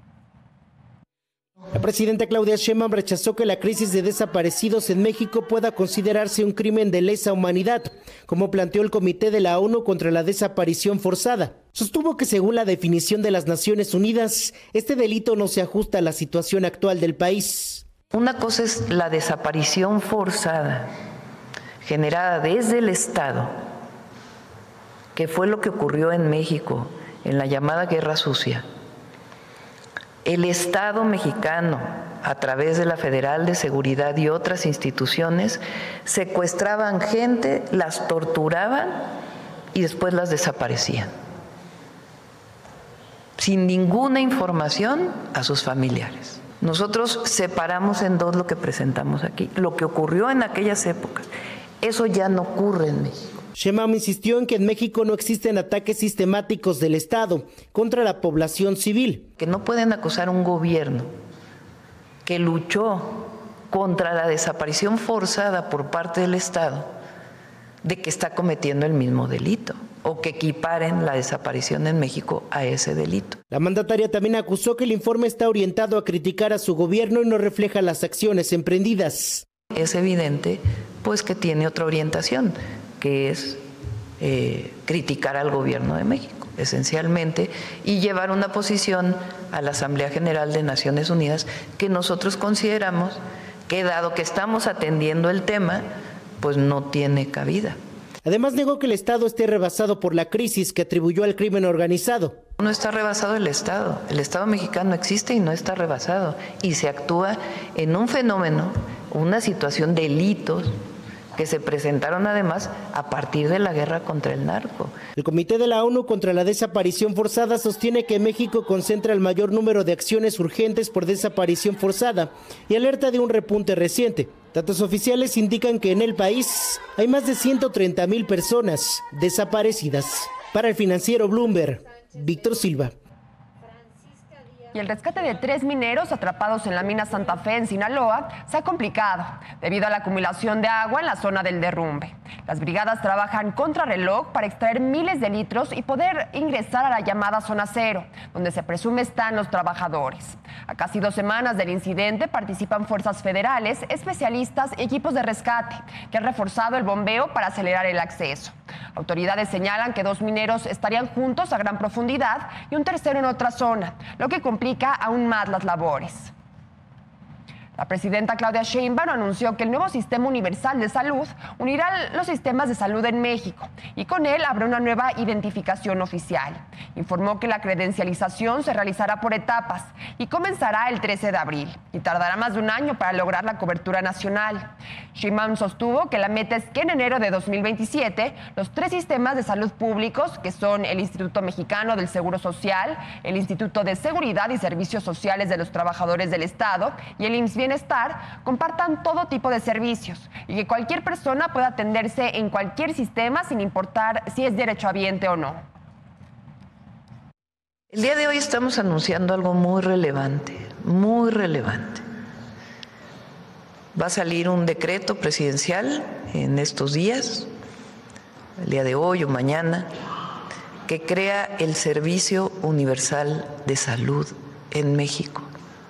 La presidenta Claudia Sheinbaum rechazó que la crisis de desaparecidos en México pueda considerarse un crimen de lesa humanidad, como planteó el Comité de la ONU contra la Desaparición Forzada. Sostuvo que según la definición de las Naciones Unidas, este delito no se ajusta a la situación actual del país. Una cosa es la desaparición forzada, generada desde el Estado, que fue lo que ocurrió en México en la llamada Guerra Sucia. El Estado mexicano, a través de la Federal de Seguridad y otras instituciones, secuestraban gente, las torturaban y después las desaparecían, sin ninguna información a sus familiares. Nosotros separamos en dos lo que presentamos aquí, lo que ocurrió en aquellas épocas. Eso ya no ocurre en México. Sheinbaum insistió en que en México no existen ataques sistemáticos del Estado contra la población civil. Que no pueden acusar a un gobierno que luchó contra la desaparición forzada por parte del Estado de que está cometiendo el mismo delito o que equiparen la desaparición en México a ese delito. La mandataria también acusó que el informe está orientado a criticar a su gobierno y no refleja las acciones emprendidas. Es evidente, pues, que tiene otra orientación, que es criticar al gobierno de México, esencialmente, y llevar una posición a la Asamblea General de Naciones Unidas que nosotros consideramos que, dado que estamos atendiendo el tema, pues no tiene cabida. Además, negó que el Estado esté rebasado por la crisis que atribuyó al crimen organizado. No está rebasado el Estado mexicano existe y no está rebasado, y se actúa en un fenómeno, una situación de delitos que se presentaron además a partir de la guerra contra el narco. El Comité de la ONU contra la Desaparición Forzada sostiene que México concentra el mayor número de acciones urgentes por desaparición forzada y alerta de un repunte reciente. Datos oficiales indican que en el país hay más de 130,000 personas desaparecidas. Para el financiero Bloomberg, Víctor Silva. Y el rescate de 3 mineros atrapados en la mina Santa Fe en Sinaloa se ha complicado debido a la acumulación de agua en la zona del derrumbe. Las brigadas trabajan contrarreloj para extraer miles de litros y poder ingresar a la llamada zona cero, donde se presume están los trabajadores. A casi 2 semanas del incidente participan fuerzas federales, especialistas y equipos de rescate que han reforzado el bombeo para acelerar el acceso. Autoridades señalan que 2 mineros estarían juntos a gran profundidad y un tercero en otra zona, lo que complica aún más las labores. La presidenta Claudia Sheinbaum anunció que el nuevo Sistema Universal de Salud unirá los sistemas de salud en México y con él habrá una nueva identificación oficial. Informó que la credencialización se realizará por etapas y comenzará el 13 de abril y tardará más de un año para lograr la cobertura nacional. Sheinbaum sostuvo que la meta es que en enero de 2027 los 3 sistemas de salud públicos, que son el Instituto Mexicano del Seguro Social, el Instituto de Seguridad y Servicios Sociales de los Trabajadores del Estado y el IMSS Bienestar, compartan todo tipo de servicios y que cualquier persona pueda atenderse en cualquier sistema sin importar si es derechohabiente o no. El día de hoy estamos anunciando algo muy relevante, muy relevante. Va a salir un decreto presidencial en estos días, el día de hoy o mañana, que crea el Servicio Universal de Salud en México.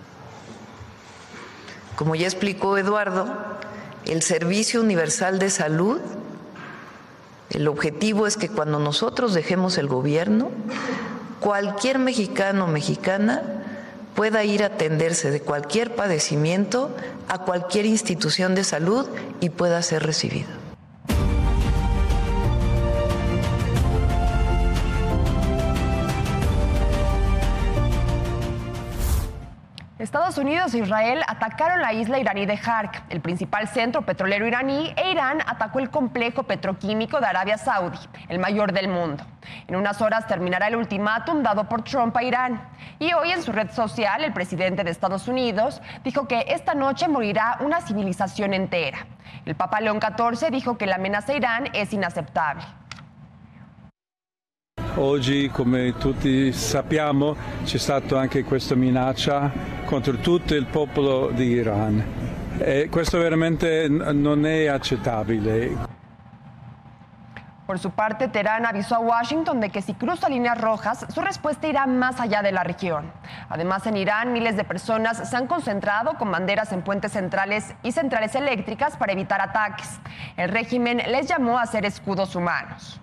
Como ya explicó Eduardo, el Servicio Universal de Salud, el objetivo es que cuando nosotros dejemos el gobierno, cualquier mexicano o mexicana pueda ir a atenderse de cualquier padecimiento a cualquier institución de salud y pueda ser recibido. Estados Unidos e Israel atacaron la isla iraní de Jark, el principal centro petrolero iraní, e Irán atacó el complejo petroquímico de Arabia Saudí, el mayor del mundo. En unas horas terminará el ultimátum dado por Trump a Irán. Y hoy en su red social, el presidente de Estados Unidos dijo que esta noche morirá una civilización entera. El Papa León XIV dijo que la amenaza a Irán es inaceptable. Oggi, come tutti sappiamo, c'è stata anche questa minaccia contro tutto il popolo di Iran. E questo veramente non è accettabile. Por su parte, Teherán avisó a Washington de que si cruza líneas rojas, su respuesta irá más allá de la región. Además, en Irán, miles de personas se han concentrado con banderas en puentes centrales y centrales eléctricas para evitar ataques. El régimen les llamó a hacer escudos humanos.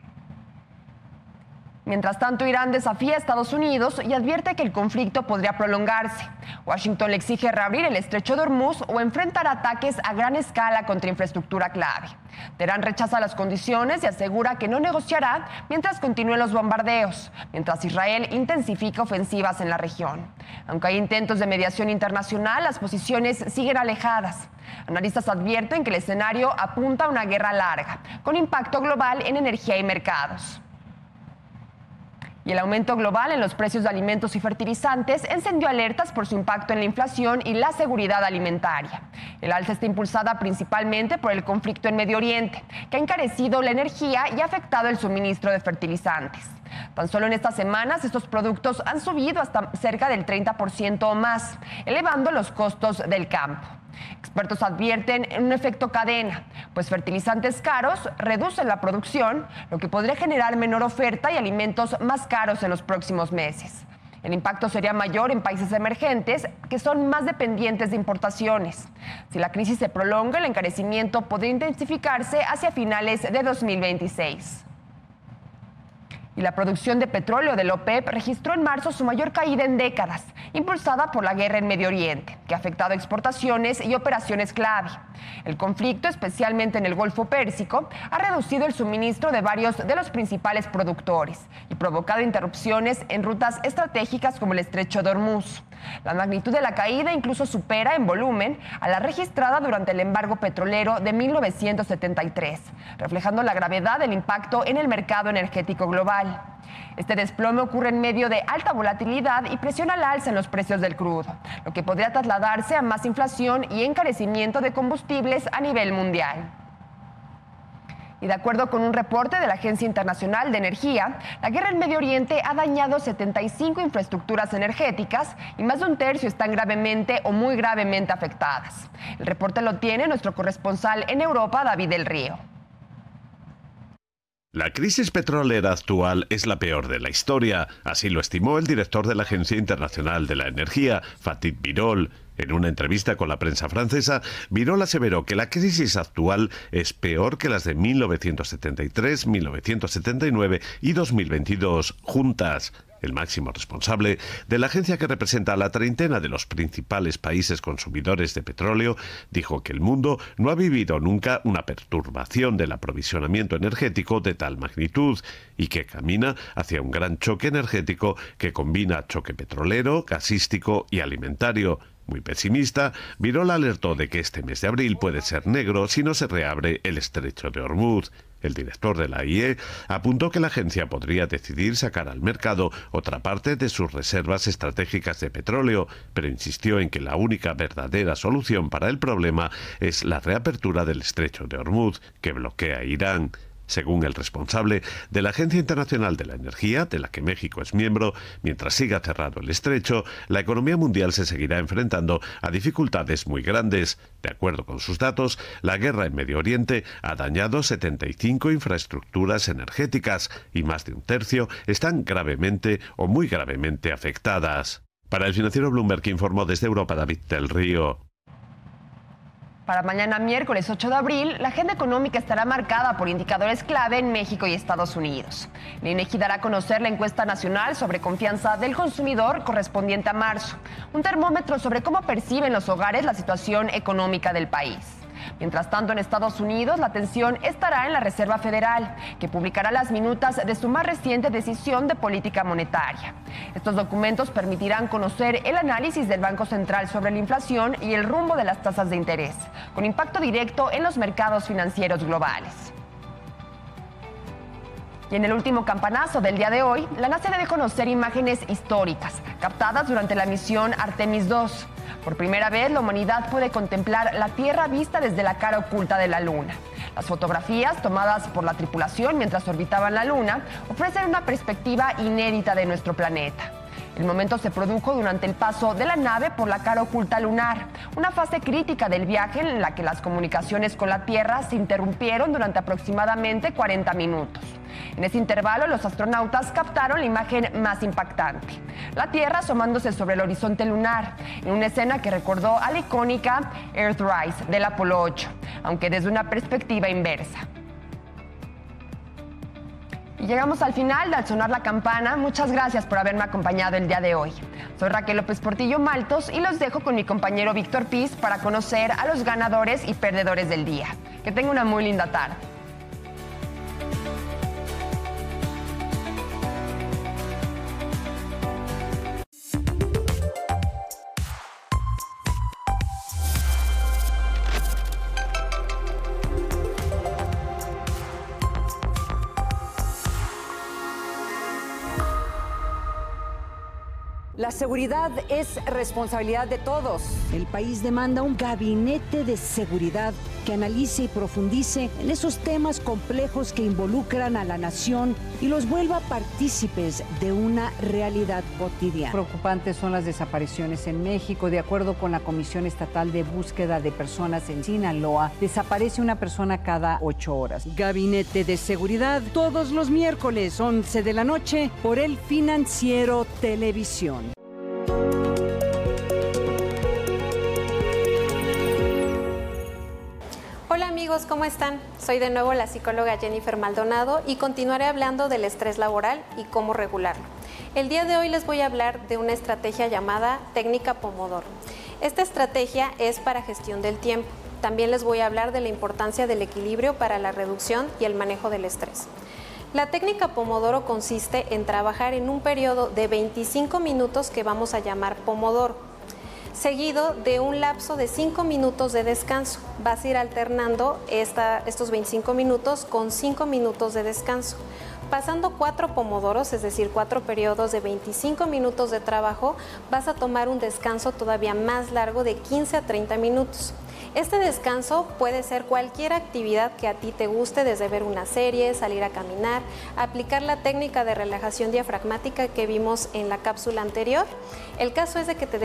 Mientras tanto, Irán desafía a Estados Unidos y advierte que el conflicto podría prolongarse. Washington le exige reabrir el estrecho de Hormuz o enfrentar ataques a gran escala contra infraestructura clave. Teherán rechaza las condiciones y asegura que no negociará mientras continúen los bombardeos, mientras Israel intensifica ofensivas en la región. Aunque hay intentos de mediación internacional, las posiciones siguen alejadas. Analistas advierten que el escenario apunta a una guerra larga, con impacto global en energía y mercados. Y el aumento global en los precios de alimentos y fertilizantes encendió alertas por su impacto en la inflación y la seguridad alimentaria. El alza está impulsada principalmente por el conflicto en Medio Oriente, que ha encarecido la energía y ha afectado el suministro de fertilizantes. Tan solo en estas semanas, estos productos han subido hasta cerca del 30% o más, elevando los costos del campo. Expertos advierten un efecto cadena, pues fertilizantes caros reducen la producción, lo que podría generar menor oferta y alimentos más caros en los próximos meses. El impacto sería mayor en países emergentes que son más dependientes de importaciones. Si la crisis se prolonga, el encarecimiento podría intensificarse hacia finales de 2026. Y la producción de petróleo de la OPEP registró en marzo su mayor caída en décadas, impulsada por la guerra en Medio Oriente, que ha afectado exportaciones y operaciones clave. El conflicto, especialmente en el Golfo Pérsico, ha reducido el suministro de varios de los principales productores y provocado interrupciones en rutas estratégicas como el estrecho de Hormuz. La magnitud de la caída incluso supera en volumen a la registrada durante el embargo petrolero de 1973, reflejando la gravedad del impacto en el mercado energético global. Este desplome ocurre en medio de alta volatilidad y presión al alza en los precios del crudo, lo que podría trasladarse a más inflación y encarecimiento de combustibles a nivel mundial. Y de acuerdo con un reporte de la Agencia Internacional de Energía, la guerra en Medio Oriente ha dañado 75 infraestructuras energéticas y más de un tercio están gravemente o muy gravemente afectadas. El reporte lo tiene nuestro corresponsal en Europa, David del Río. La crisis petrolera actual es la peor de la historia, así lo estimó el director de la Agencia Internacional de la Energía, Fatih Birol. En una entrevista con la prensa francesa, Birol aseveró que la crisis actual es peor que las de 1973, 1979 y 2022 juntas. El máximo responsable de la agencia, que representa a la treintena de los principales países consumidores de petróleo, dijo que el mundo no ha vivido nunca una perturbación del aprovisionamiento energético de tal magnitud y que camina hacia un gran choque energético que combina choque petrolero, gasístico y alimentario. Muy pesimista, Birol alertó de que este mes de abril puede ser negro si no se reabre el estrecho de Hormuz. El director de la IE apuntó que la agencia podría decidir sacar al mercado otra parte de sus reservas estratégicas de petróleo, pero insistió en que la única verdadera solución para el problema es la reapertura del estrecho de Hormuz, que bloquea a Irán. Según el responsable de la Agencia Internacional de la Energía, de la que México es miembro, mientras siga cerrado el estrecho, la economía mundial se seguirá enfrentando a dificultades muy grandes. De acuerdo con sus datos, la guerra en Medio Oriente ha dañado 75 infraestructuras energéticas y más de un tercio están gravemente o muy gravemente afectadas. Para el financiero Bloomberg, informó desde Europa David del Río. Para mañana miércoles 8 de abril, la agenda económica estará marcada por indicadores clave en México y Estados Unidos. El INEGI dará a conocer la encuesta nacional sobre confianza del consumidor correspondiente a marzo, un termómetro sobre cómo perciben los hogares la situación económica del país. Mientras tanto, en Estados Unidos, la atención estará en la Reserva Federal, que publicará las minutas de su más reciente decisión de política monetaria. Estos documentos permitirán conocer el análisis del Banco Central sobre la inflación y el rumbo de las tasas de interés, con impacto directo en los mercados financieros globales. Y en el último campanazo del día de hoy, la NASA debe conocer imágenes históricas captadas durante la misión Artemis II. Por primera vez, la humanidad puede contemplar la Tierra vista desde la cara oculta de la Luna. Las fotografías tomadas por la tripulación mientras orbitaban la Luna ofrecen una perspectiva inédita de nuestro planeta. El momento se produjo durante el paso de la nave por la cara oculta lunar, una fase crítica del viaje en la que las comunicaciones con la Tierra se interrumpieron durante aproximadamente 40 minutos. En ese intervalo, los astronautas captaron la imagen más impactante: la Tierra asomándose sobre el horizonte lunar, en una escena que recordó a la icónica Earthrise del Apolo 8, aunque desde una perspectiva inversa. Y llegamos al final de Al Sonar la Campana. Muchas gracias por haberme acompañado el día de hoy. Soy Raquel López Portillo Maltos y los dejo con mi compañero Víctor Piz para conocer a los ganadores y perdedores del día. Que tengan una muy linda tarde. La seguridad es responsabilidad de todos. El país demanda un gabinete de seguridad que analice y profundice en esos temas complejos que involucran a la nación y los vuelva partícipes de una realidad cotidiana. Preocupantes son las desapariciones en México. De acuerdo con la Comisión Estatal de Búsqueda de Personas en Sinaloa, desaparece una persona cada 8 horas. Gabinete de Seguridad, todos los miércoles, 11 de la noche, por El Financiero Televisión. Hola amigos, ¿cómo están? Soy de nuevo la psicóloga Jennifer Maldonado y continuaré hablando del estrés laboral y cómo regularlo. El día de hoy les voy a hablar de una estrategia llamada técnica Pomodoro. Esta estrategia es para gestión del tiempo. También les voy a hablar de la importancia del equilibrio para la reducción y el manejo del estrés. La técnica Pomodoro consiste en trabajar en un periodo de 25 minutos que vamos a llamar Pomodoro, seguido de un lapso de 5 minutos de descanso. Vas a ir alternando estos 25 minutos con 5 minutos de descanso. Pasando 4 pomodoros, es decir, 4 periodos de 25 minutos de trabajo, vas a tomar un descanso todavía más largo de 15 a 30 minutos. Este descanso puede ser cualquier actividad que a ti te guste, desde ver una serie, salir a caminar, aplicar la técnica de relajación diafragmática que vimos en la cápsula anterior. El caso es de que te